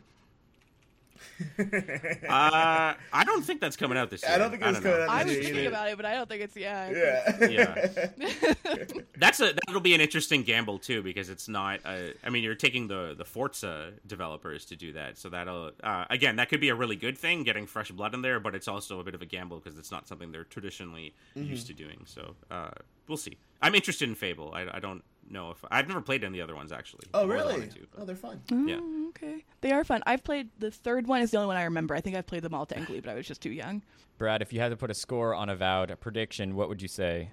uh, I don't think that's coming out this year. I don't think it's coming out this year. I was thinking about it, but I don't think it's yeah. Yeah, yeah. That's a that'll be an interesting gamble too, because it's not. A, I mean, you're taking the the Forza developers to do that, so that'll uh, again that could be a really good thing, getting fresh blood in there, but it's also a bit of a gamble because it's not something they're traditionally mm-hmm. used to doing. So uh, we'll see. I'm interested in Fable. I, I don't. No, if I've never played any of the other ones actually. Oh, really? To, oh, they're fun. Oh, yeah. Okay. They are fun. I've played the third one is the only one I remember. I think I've played them all technically, but I was just too young. Brad, if you had to put a score on Avowed, a prediction, what would you say?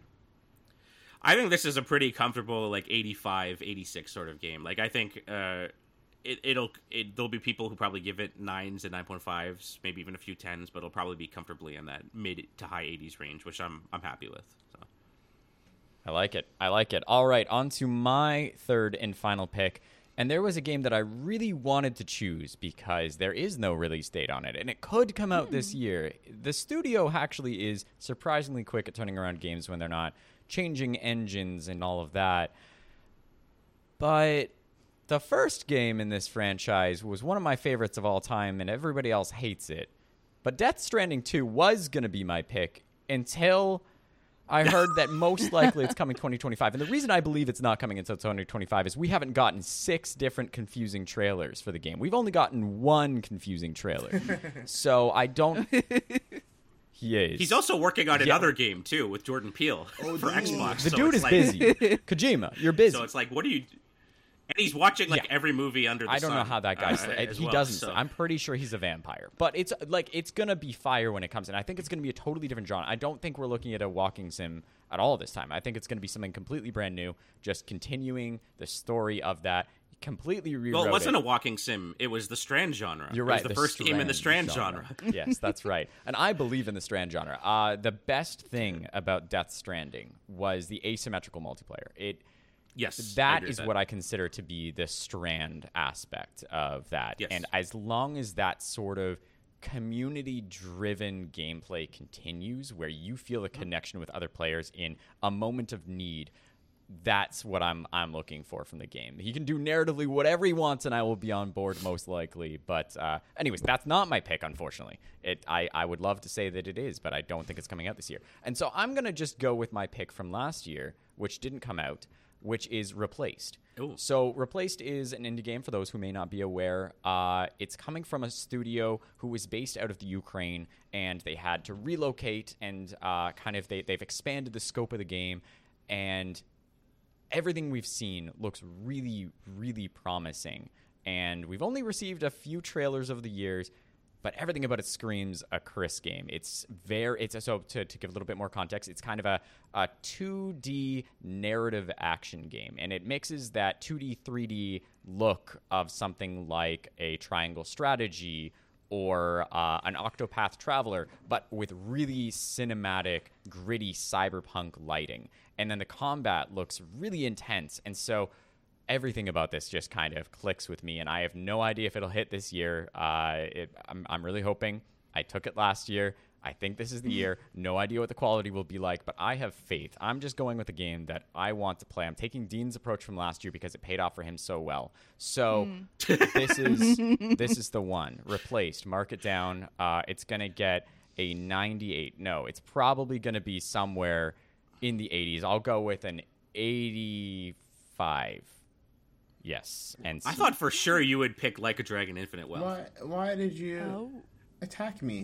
I think this is a pretty comfortable like eighty-five, eighty-six sort of game. Like I think uh, it, it'll it, there'll be people who probably give it nines and nine point fives, maybe even a few tens, but it'll probably be comfortably in that mid to high eighties range, which I'm I'm happy with. So. I like it. I like it. All right, on to my third and final pick. And there was a game that I really wanted to choose because there is no release date on it, and it could come out mm. this year. The studio actually is surprisingly quick at turning around games when they're not changing engines and all of that. But the first game in this franchise was one of my favorites of all time, and everybody else hates it. But Death Stranding two was going to be my pick until I heard that most likely it's coming twenty twenty-five. And the reason I believe it's not coming until twenty twenty-five is we haven't gotten six different confusing trailers for the game. We've only gotten one confusing trailer. So I don't... He is. He's also working on another yeah. game, too, with Jordan Peele oh, for dude. Xbox. The so dude is like... busy. Kojima, you're busy. So it's like, what do you... And he's watching like yeah. every movie under the sun. I don't sun, know how that guy. Uh, he well, doesn't. So. I'm pretty sure he's a vampire. But it's like it's gonna be fire when it comes in. I think it's gonna be a totally different genre. I don't think we're looking at a walking sim at all this time. I think it's gonna be something completely brand new, just continuing the story of that. Completely rewrote. Well, it wasn't it. a walking sim. It was the Strand genre. You're right. It was the, the first Strand game in the Strand genre. genre. Yes, that's right. And I believe in the Strand genre. Uh, the best thing about Death Stranding was the asymmetrical multiplayer. It. Yes, that is that. what I consider to be the Strand aspect of that. Yes. And as long as that sort of community-driven gameplay continues, where you feel a connection with other players in a moment of need, that's what I'm I'm looking for from the game. He can do narratively whatever he wants, and I will be on board most likely. But uh, anyways, that's not my pick, unfortunately. It I, I would love to say that it is, but I don't think it's coming out this year. And so I'm going to just go with my pick from last year, which didn't come out, which is Replaced. Ooh. So Replaced is an indie game, for those who may not be aware. Uh, it's coming from a studio who was based out of the Ukraine, and they had to relocate, and uh, kind of they, they've expanded the scope of the game, and everything we've seen looks really, really promising. And we've only received a few trailers over the years, but everything about it screams a Chris game. It's very, it's so to, to give a little bit more context, it's kind of a, a two D narrative action game, and it mixes that two D, three D look of something like a Triangle Strategy or uh, an Octopath Traveler, but with really cinematic, gritty cyberpunk lighting. And then the combat looks really intense, and so everything about this just kind of clicks with me, and I have no idea if it'll hit this year. Uh, it, I'm, I'm really hoping. I took it last year. I think this is the year. No idea what the quality will be like, but I have faith. I'm just going with a game that I want to play. I'm taking Dean's approach from last year because it paid off for him so well. So mm. this is this is the one. Replaced. Mark it down. Uh, it's going to get a ninety-eight. No, it's probably going to be somewhere in the eighties. I'll go with an eighty-five. Yes. And I thought for sure you would pick Like a Dragon Infinite Wealth. Why, why did you Oh. attack me?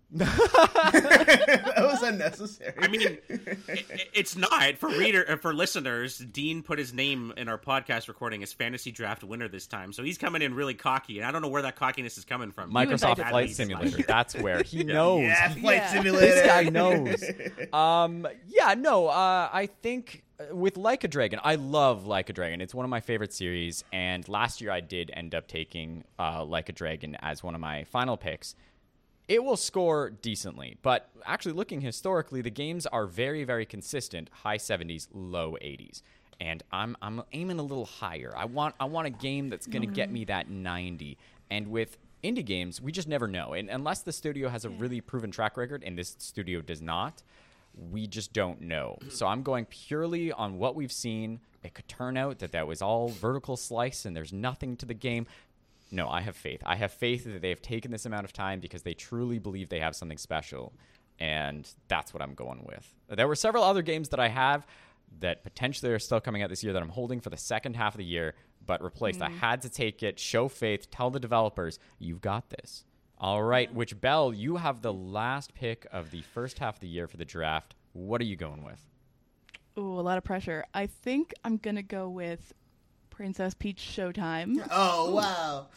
That was unnecessary. I mean, it, it's not for reader for listeners. Dean put his name in our podcast recording as fantasy draft winner this time, so he's coming in really cocky, and I don't know where that cockiness is coming from. Microsoft invited Flight me. Simulator. That's where he knows. yeah, Flight Yeah. Simulator. This guy knows. Um, yeah, no, uh, I think uh, with Like a Dragon, I love Like a Dragon. It's one of my favorite series, and last year I did end up taking uh, Like a Dragon as one of my final picks. It will score decently, but actually looking historically, the games are very, very consistent, high seventies, low eighties. And I'm I'm aiming a little higher. I want I want a game that's going to get me that ninety. And with indie games, we just never know. And unless the studio has a really proven track record, and this studio does not, we just don't know. So I'm going purely on what we've seen. It could turn out that that was all vertical slice and there's nothing to the game. No, I have faith. I have faith that they have taken this amount of time because they truly believe they have something special, and that's what I'm going with. There were several other games that I have that potentially are still coming out this year that I'm holding for the second half of the year, but replaced. Mm. I had to take it, show faith, tell the developers, you've got this. All right, which, Belle, you have the last pick of the first half of the year for the draft. What are you going with? Ooh, a lot of pressure. I think I'm going to go with Princess Peach Showtime. Oh, wow.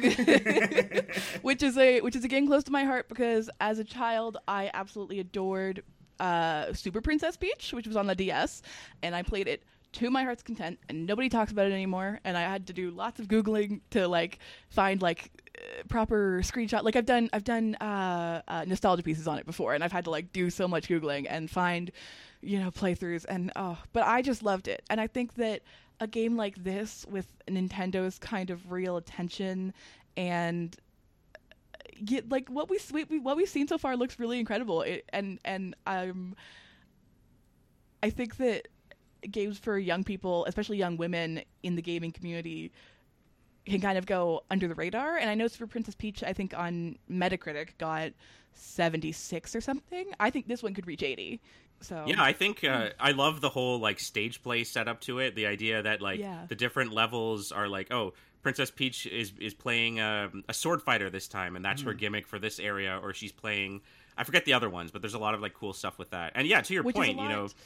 which is a which is a game close to my heart because as a child I absolutely adored uh, Super Princess Peach, which was on the D S, and I played it to my heart's content, and nobody talks about it anymore, and I had to do lots of Googling to like find like uh, proper screenshot. Like I've done I've done uh, uh, nostalgia pieces on it before, and I've had to like do so much Googling and find, you know, playthroughs, and oh, but I just loved it. And I think that a game like this with Nintendo's kind of real attention and get, like what we, we what we've seen so far looks really incredible. It, and and um, I think that games for young people, especially young women in the gaming community, can kind of go under the radar. And I know for Princess Peach, I think on Metacritic got seventy-six or something. I think this one could reach eighty. So yeah, I think uh, I love the whole like stage play setup to it. The idea that like yeah. the different levels are like, oh, Princess Peach is is playing a, a sword fighter this time, and that's mm. her gimmick for this area, or she's playing, I forget the other ones, but there's a lot of like cool stuff with that. And yeah, to your which point, lot, you know.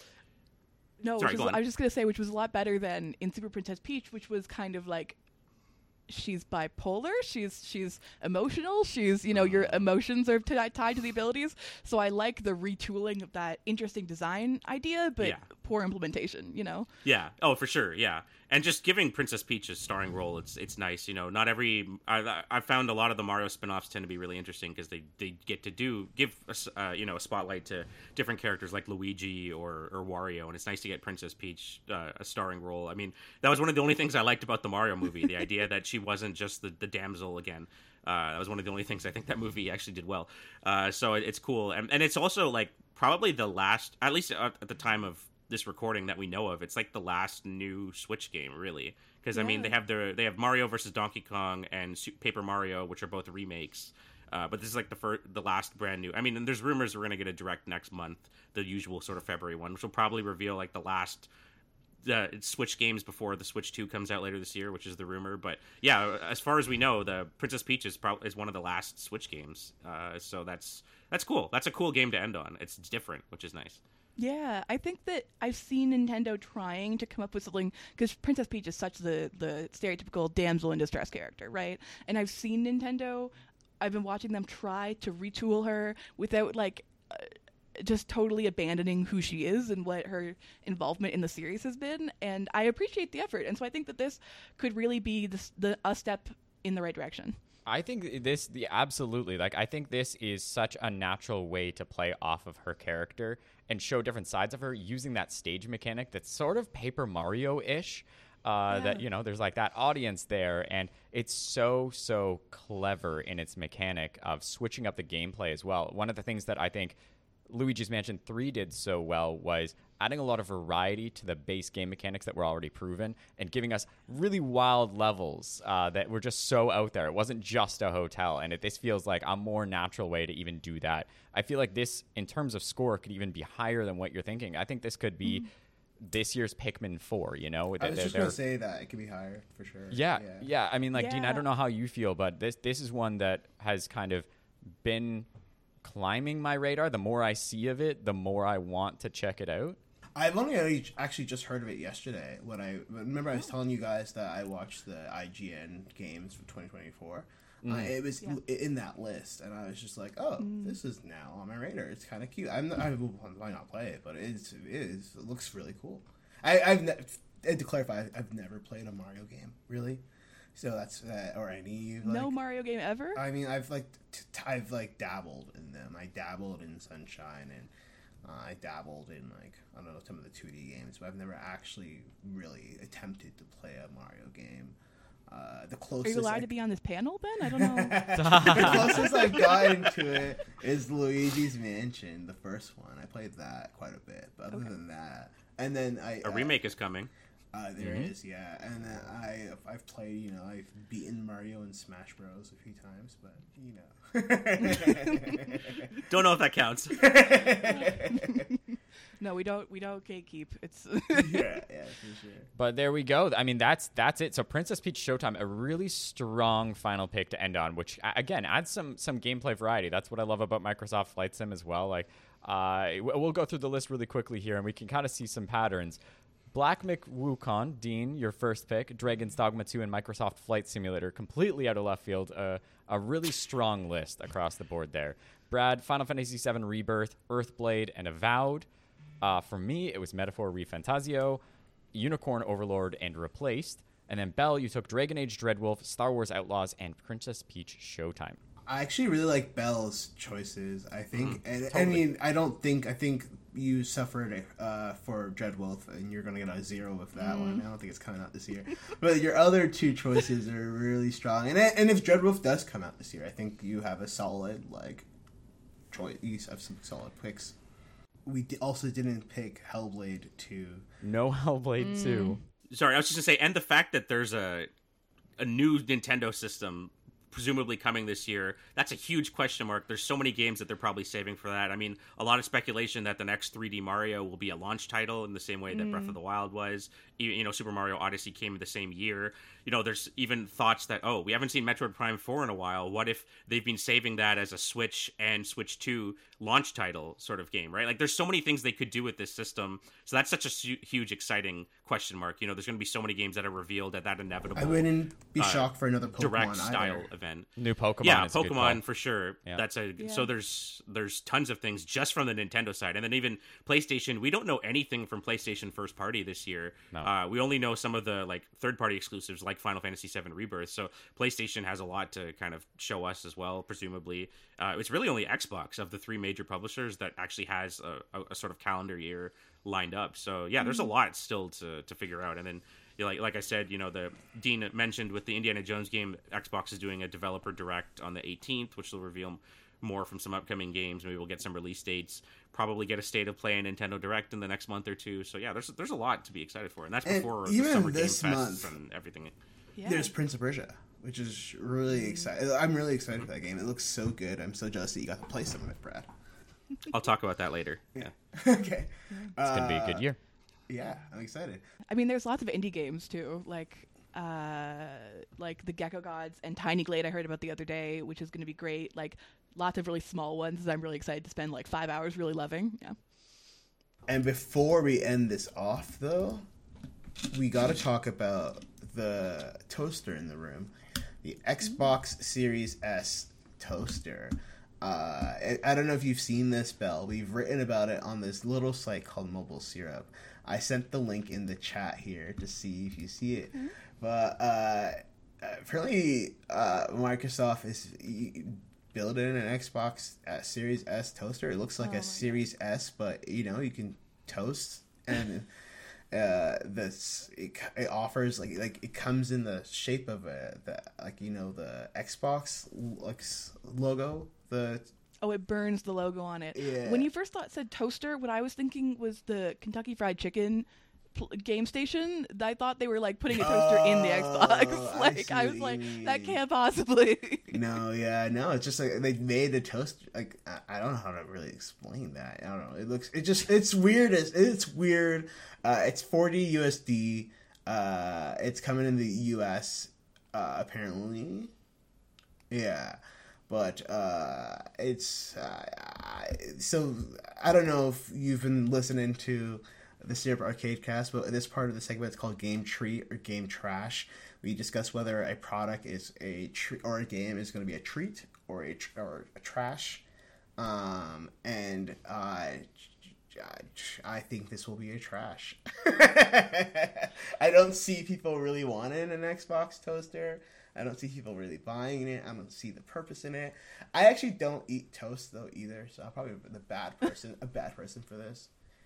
No, Sorry, which was, I was just gonna say, which was a lot better than in Super Princess Peach, which was kind of like, she's bipolar, she's she's emotional, she's, you know, your emotions are t- tied to the abilities. So I like the retooling of that interesting design idea, but yeah. poor implementation, you know? Yeah. Oh, for sure. Yeah. And just giving Princess Peach a starring role, it's it's nice. You know, not every I I found a lot of the Mario spin-offs tend to be really interesting because they, they get to do give a, uh, you know a spotlight to different characters like Luigi or, or Wario, and it's nice to get Princess Peach uh, a starring role. I mean, that was one of the only things I liked about the Mario movie, the idea that she wasn't just the, the damsel again. Uh, that was one of the only things I think that movie actually did well. Uh, so it, it's cool, and and it's also like probably the last, at least at, at the time of this recording that we know of, it's like the last new Switch game, really, because yeah. I mean they have their they have Mario versus Donkey Kong and Paper Mario, which are both remakes, uh, but this is like the first, the last brand new. I mean, and there's rumors we're gonna get a direct next month, the usual sort of February one, which will probably reveal like the last uh, Switch games before the Switch two comes out later this year, which is the rumor. But yeah, as far as we know, the Princess Peach is probably is one of the last Switch games, uh, so that's that's cool. That's a cool game to end on. It's different, which is nice. Yeah, I think that I've seen Nintendo trying to come up with something, because Princess Peach is such the, the stereotypical damsel in distress character, right? And I've seen Nintendo, I've been watching them try to retool her without, like, uh, just totally abandoning who she is and what her involvement in the series has been, and I appreciate the effort, and so I think that this could really be the, the a step in the right direction. I think this, the absolutely, like, I think this is such a natural way to play off of her character and show different sides of her using that stage mechanic that's sort of Paper Mario-ish. Uh, yeah. That, you know, there's like that audience there, and it's so, so clever in its mechanic of switching up the gameplay as well. One of the things that I think Luigi's Mansion three did so well was adding a lot of variety to the base game mechanics that were already proven and giving us really wild levels uh, that were just so out there. It wasn't just a hotel, and it, this feels like a more natural way to even do that. I feel like this, in terms of score, could even be higher than what you're thinking. I think this could be... Mm-hmm. This year's Pikmin four, you know? I was just going to say that. It could be higher, for sure. Yeah, yeah. yeah. I mean, like, yeah. Dean, I don't know how you feel, but this this is one that has kind of been climbing my radar. The more I see of it, the more I want to check it out. I've only actually just heard of it yesterday. When I remember I was telling you guys that I watched the I G N games for twenty twenty-four. Mm. Uh, it was yeah. in that list, and I was just like, "Oh, mm. this is now on my radar. It's kind of cute." I'm, I might not play it, but it's, it is. It looks really cool. I, I've ne- and to clarify, I've never played a Mario game, really. So that's uh, or any like, no Mario game ever. I mean, I've like t- t- I've like dabbled in them. I dabbled in Sunshine, and uh, I dabbled in like I don't know some of the two D games, but I've never actually really attempted to play a Mario game. Uh, the closest Are you allowed I, to be on this panel, Ben? I don't know. The closest I've gotten into it is Luigi's Mansion, the first one. I played that quite a bit, but other okay. than that, and then I a uh, remake is coming. Uh, there mm-hmm. is, yeah, and then I I've played, you know, I've beaten Mario in Smash Bros a few times, but you know, don't know if that counts. No, we don't. We don't gatekeep. It's yeah, yeah, for sure. But there we go. I mean, that's that's it. So Princess Peach Showtime, a really strong final pick to end on, which again adds some some gameplay variety. That's what I love about Microsoft Flight Sim as well. Like, uh, we'll go through the list really quickly here, and we can kind of see some patterns. Black McWukong, Dean, your first pick. Dragon's Dogma two and Microsoft Flight Simulator, completely out of left field. Uh, a really strong list across the board there. Brad, Final Fantasy seven Rebirth, Earthblade, and Avowed. Uh, for me, it was Metaphor ReFantazio, Unicorn Overlord, and Replaced. And then Belle, you took Dragon Age Dreadwolf, Star Wars Outlaws, and Princess Peach Showtime. I actually really like Belle's choices. I think, mm, and totally. I mean, I don't think I think you suffered uh, for Dreadwolf, and you're gonna get a zero with that mm. one. I don't think it's coming out this year, but your other two choices are really strong. And and if Dreadwolf does come out this year, I think you have a solid like choice. You have some solid picks. We also didn't pick Hellblade two. No Hellblade mm. two. Sorry, I was just gonna say, and the fact that there's a a new Nintendo system presumably coming this year, that's a huge question mark. There's so many games that they're probably saving for that. I mean, a lot of speculation that the next three D Mario will be a launch title in the same way that mm. Breath of the Wild was. You know, Super Mario Odyssey came in the same year. You know, there's even thoughts that, oh, we haven't seen Metroid Prime four in a while. What if they've been saving that as a Switch and Switch two launch title sort of game, right? Like, there's so many things they could do with this system. So that's such a su- huge, exciting question mark. You know, there's going to be so many games that are revealed at that inevitable. I wouldn't be uh, shocked for another Pokemon direct style either. event. New Pokemon. Yeah, is a good Pokemon call. for sure. Yeah. That's a yeah. so there's there's tons of things just from the Nintendo side, and then even PlayStation. We don't know anything from PlayStation first party this year. No. Uh, we only know some of the like third party exclusives like Final Fantasy seven Rebirth. So PlayStation has a lot to kind of show us as well. Presumably, uh, it's really only Xbox of the three major publishers that actually has a, a, a sort of calendar year lined up. So yeah, there's a lot still to to figure out, and then. You know, like like I said, you know, the Dean mentioned with the Indiana Jones game, Xbox is doing a developer direct on the eighteenth, which will reveal more from some upcoming games. Maybe we'll get some release dates. Probably get a state of play and Nintendo Direct in the next month or two. So yeah, there's there's a lot to be excited for, and that's and before even the summer this game month, fests and everything. Yeah. There's Prince of Persia, which is really exciting. I'm really excited for that game. It looks so good. I'm so jealous that you got to play some of it, Brad. I'll talk about that later. Yeah. Okay. It's gonna be a good year. Yeah, I'm excited. I mean, there's lots of indie games too, like uh, like the Gecko Gods and Tiny Glade I heard about the other day, which is going to be great. Like lots of really small ones that I'm really excited to spend like five hours really loving. Yeah. And before we end this off, though, we got to talk about the toaster in the room, the Xbox Series S toaster. Uh, I, I don't know if you've seen this, Belle. We've written about it on this little site called Mobile Syrup. I sent the link in the chat here to see if you see it. Mm-hmm. But uh, apparently uh, Microsoft is building an Xbox uh, Series S toaster. It looks like oh a Series God. S, but, you know, you can toast. And uh, this it, it offers, like, like it comes in the shape of a, the, like, you know, the Xbox like logo. The Oh, it burns the logo on it. Yeah. When you first thought said toaster, what I was thinking was the Kentucky Fried Chicken pl- game station. I thought they were like putting a toaster oh, in the Xbox. I Like I, was like, mean. that can't possibly. No, yeah, no. It's just like they made the toast. Like I, I don't know how to really explain that. I don't know. It looks. It just. It's weird. It's, it's weird. Uh, it's forty U S D. Uh, it's coming in the U S. Uh, apparently. Yeah. But uh, it's uh, I, so I don't know if you've been listening to the Syrup Arcade Cast, but this part of the segment is called Game Treat or Game Trash. We discuss whether a product is a treat or a game is going to be a treat or a tr- or a trash. Um, and uh, I think this will be a trash. I don't see people really wanting an Xbox toaster. I don't see people really buying it. I don't see the purpose in it. I actually don't eat toast though either, so I'm probably the bad person, a bad person for this.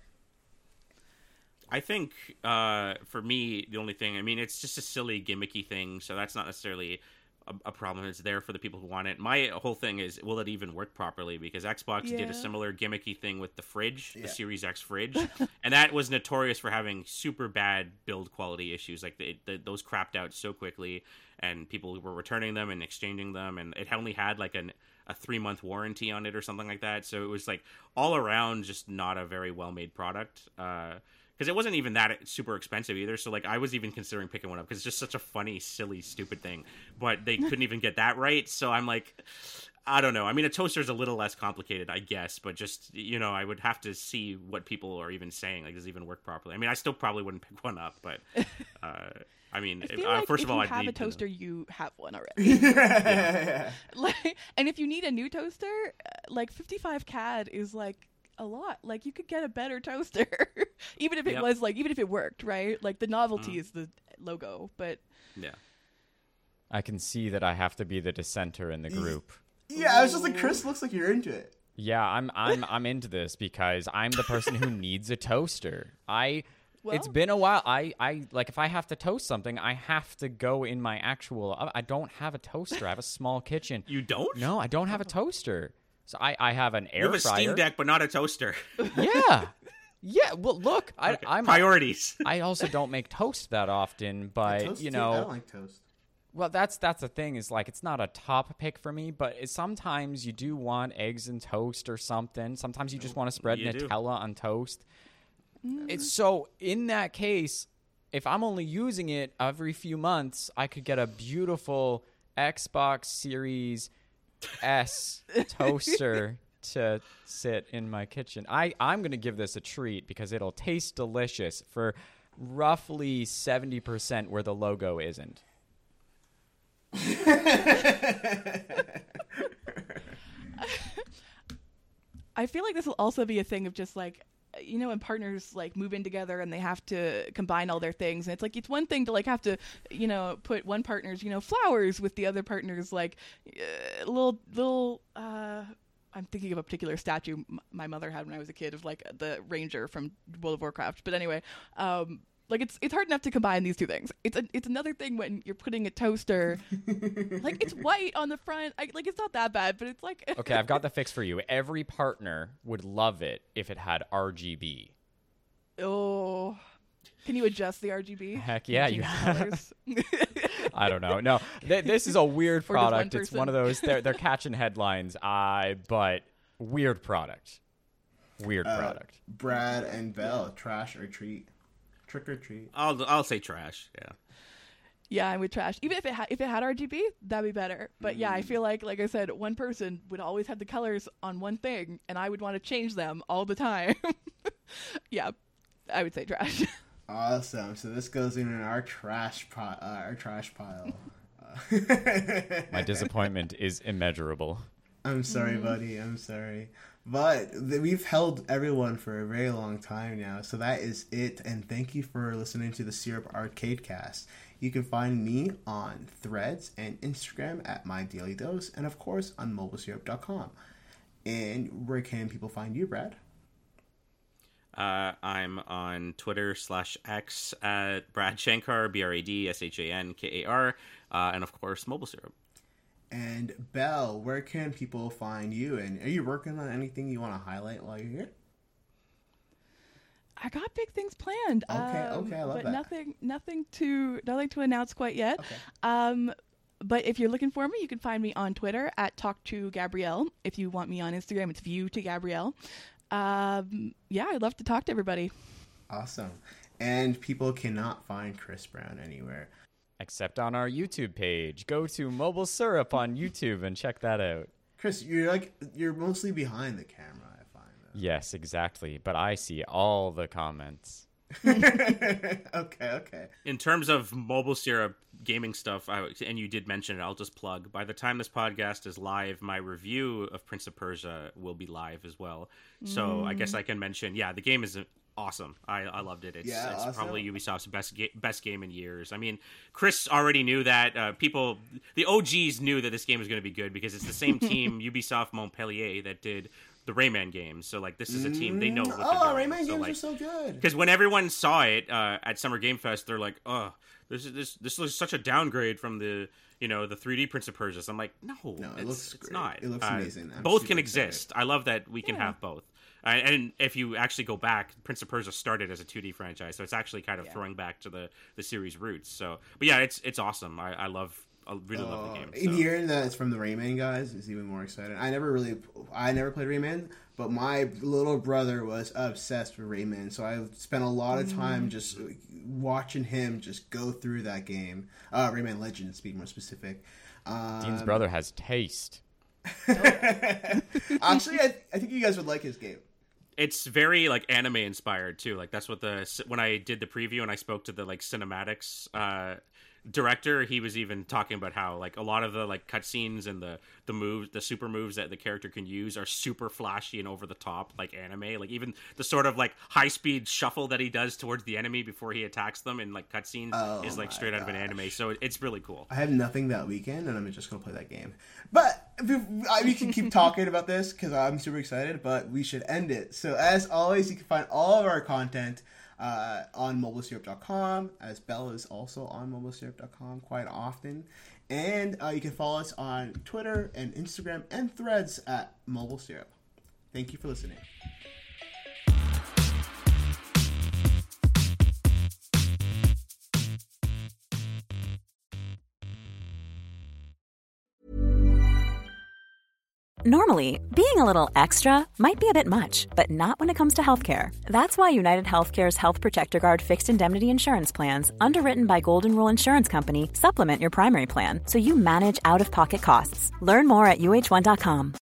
I think uh, for me, the only thing, I mean, it's just a silly gimmicky thing, so that's not necessarily a, a problem. It's there for the people who want it. My whole thing is, will it even work properly? Because Xbox yeah. did a similar gimmicky thing with the fridge, yeah. the Series X fridge, and that was notorious for having super bad build quality issues. Like the, the, those crapped out so quickly, and people were returning them and exchanging them, and it only had like an a three month warranty on it or something like that. So it was like all around just not a very well made product. Uh, Because it wasn't even that super expensive either. So, like, I was even considering picking one up because it's just such a funny, silly, stupid thing. But they couldn't even get that right. So I'm like, I don't know. I mean, a toaster is a little less complicated, I guess. But just, you know, I would have to see what people are even saying. Like, does it even work properly? I mean, I still probably wouldn't pick one up. But, uh, I mean, I feel uh, like first if of all, you I'd have need a toaster, to... you have one already. yeah. Like, and if you need a new toaster, like fifty-five C A D is like a lot. Like you could get a better toaster, even if it yep. was like, even if it worked, right? Like the novelty mm. is the logo, but yeah. I can see that I have to be the dissenter in the group. Yeah, I was just like, Chris looks like you're into it. Yeah, I'm I'm I'm into this because I'm the person who needs a toaster. I well, it's been a while. I, I like if I have to toast something, I have to go in my actual I don't have a toaster. I have a small kitchen. You don't? No, I don't have a toaster. So I, I have an air you have a fryer. Steam Deck, but not a toaster. Yeah. Yeah, well, look, I, okay. I'm priorities. I also don't make toast that often, but you know, I don't like toast. Well, that's that's the thing is like it's not a top pick for me, but it's, sometimes you do want eggs and toast or something. Sometimes you just want to spread you Nutella do. on toast. Mm. It's so in that case, if I'm only using it every few months, I could get a beautiful Xbox Series S toaster to sit in my kitchen. I, I'm going to give this a treat because it'll taste delicious for roughly seventy percent where the logo isn't. I feel like this will also be a thing of just like, you know, when partners like move in together and they have to combine all their things, and it's like it's one thing to like have to, you know, put one partner's, you know, flowers with the other partner's like uh, little little. Uh, I'm thinking of a particular statue m- my mother had when I was a kid of like the ranger from World of Warcraft. But anyway, um, like it's it's hard enough to combine these two things. It's a, it's another thing when you're putting a toaster, like it's white on the front. I, like it's not that bad, but it's like okay, I've got the fix for you. Every partner would love it if it had R G B. Oh, can you adjust the R G B? Heck yeah, you have. I don't know. No, th- this is a weird product. One it's one of those. They're they're catching headlines. I uh, but weird product. Weird uh, product. Brad and Belle, trash or treat? Trick or treat? I'll I'll say trash. Yeah. Yeah, I would trash. Even if it had if it had R G B, that'd be better. But mm. yeah, I feel like like I said, one person would always have the colors on one thing, and I would want to change them all the time. Yeah, I would say trash. Awesome. So this goes in our trash pile. Uh, our trash pile. My disappointment is immeasurable. I'm sorry, buddy. I'm sorry. But th- we've held everyone for a very long time now, so that is it. And thank you for listening to the Syrup Arcade Cast. You can find me on Threads and Instagram at My Daily Dose, and of course on mobile syrup dot com. And where can people find you, Brad? Uh, I'm on Twitter slash X at Brad Shankar, B R A D S H A N K A R, uh, and of course Mobile Syrup. And Belle, where can people find you? And are you working on anything you want to highlight while you're here? I got big things planned. Okay, um, okay, I love but that. nothing, nothing to, nothing to announce quite yet. Okay. Um, but if you're looking for me, you can find me on Twitter at Talk to Gabrielle. If you want me on Instagram, it's View to Gabrielle. Um, yeah, I'd love to talk to everybody. Awesome. And people cannot find Chris Brown anywhere. Except on our YouTube page. Go to Mobile Syrup on YouTube and check that out. Chris, you're like, you're mostly behind the camera, I find. Though. Yes, exactly. But I see all the comments. okay, okay. In terms of Mobile Syrup gaming stuff, I, and you did mention it, I'll just plug. By the time this podcast is live, my review of Prince of Persia will be live as well. So mm. I guess I can mention, yeah, the game is awesome. I, I loved it. It's, yeah, it's awesome. probably Ubisoft's best ga- best game in years. I mean, Chris already knew that. Uh, people, the O Gs knew that this game was going to be good because it's the same team, Ubisoft Montpellier, that did the Rayman games. So like, this is a team, they know what oh, they're doing. Rayman so, games like, are so good. Because when everyone saw it uh, at Summer Game Fest, they're like, "Oh, this is this this looks such a downgrade from the you know the three D Prince of Persia." So I'm like, "No, no, it it's, looks it's great. not. It looks uh, amazing. I'm both can excited. exist. I love that we can yeah. have both." Uh, and if you actually go back, Prince of Persia started as a two D franchise, so it's actually kind of yeah. throwing back to the, the series roots. So, but yeah, it's it's awesome. I, I love, I really uh, love the game. So. And hearing that it's from the Rayman guys is even more exciting. I never really, I never played Rayman, but my little brother was obsessed with Rayman, so I spent a lot of time mm. just watching him just go through that game. Uh, Rayman Legends, to be more specific. Um, Dean's brother has taste. Actually, I, I think you guys would like his game. It's very like anime inspired too. Like that's what the when I did the preview and I spoke to the like cinematics uh, director, he was even talking about how like a lot of the like cutscenes and the the moves, the super moves that the character can use are super flashy and over the top, like anime. Like even the sort of like high speed shuffle that he does towards the enemy before he attacks them in like cutscenes oh is like straight gosh. out of an anime. So it's really cool. I have nothing that weekend, and I'm just gonna play that game. But we can keep talking about this because I'm super excited. But we should end it. So as always, you can find all of our content uh, on mobile syrup dot com, as Belle is also on mobile syrup dot com quite often. And uh, you can follow us on Twitter and Instagram and Threads at Mobile Syrup. Thank you for listening. Normally, being a little extra might be a bit much, but not when it comes to healthcare. That's why United Healthcare's Health Protector Guard fixed indemnity insurance plans, underwritten by Golden Rule Insurance Company, supplement your primary plan so you manage out-of-pocket costs. Learn more at U H one dot com.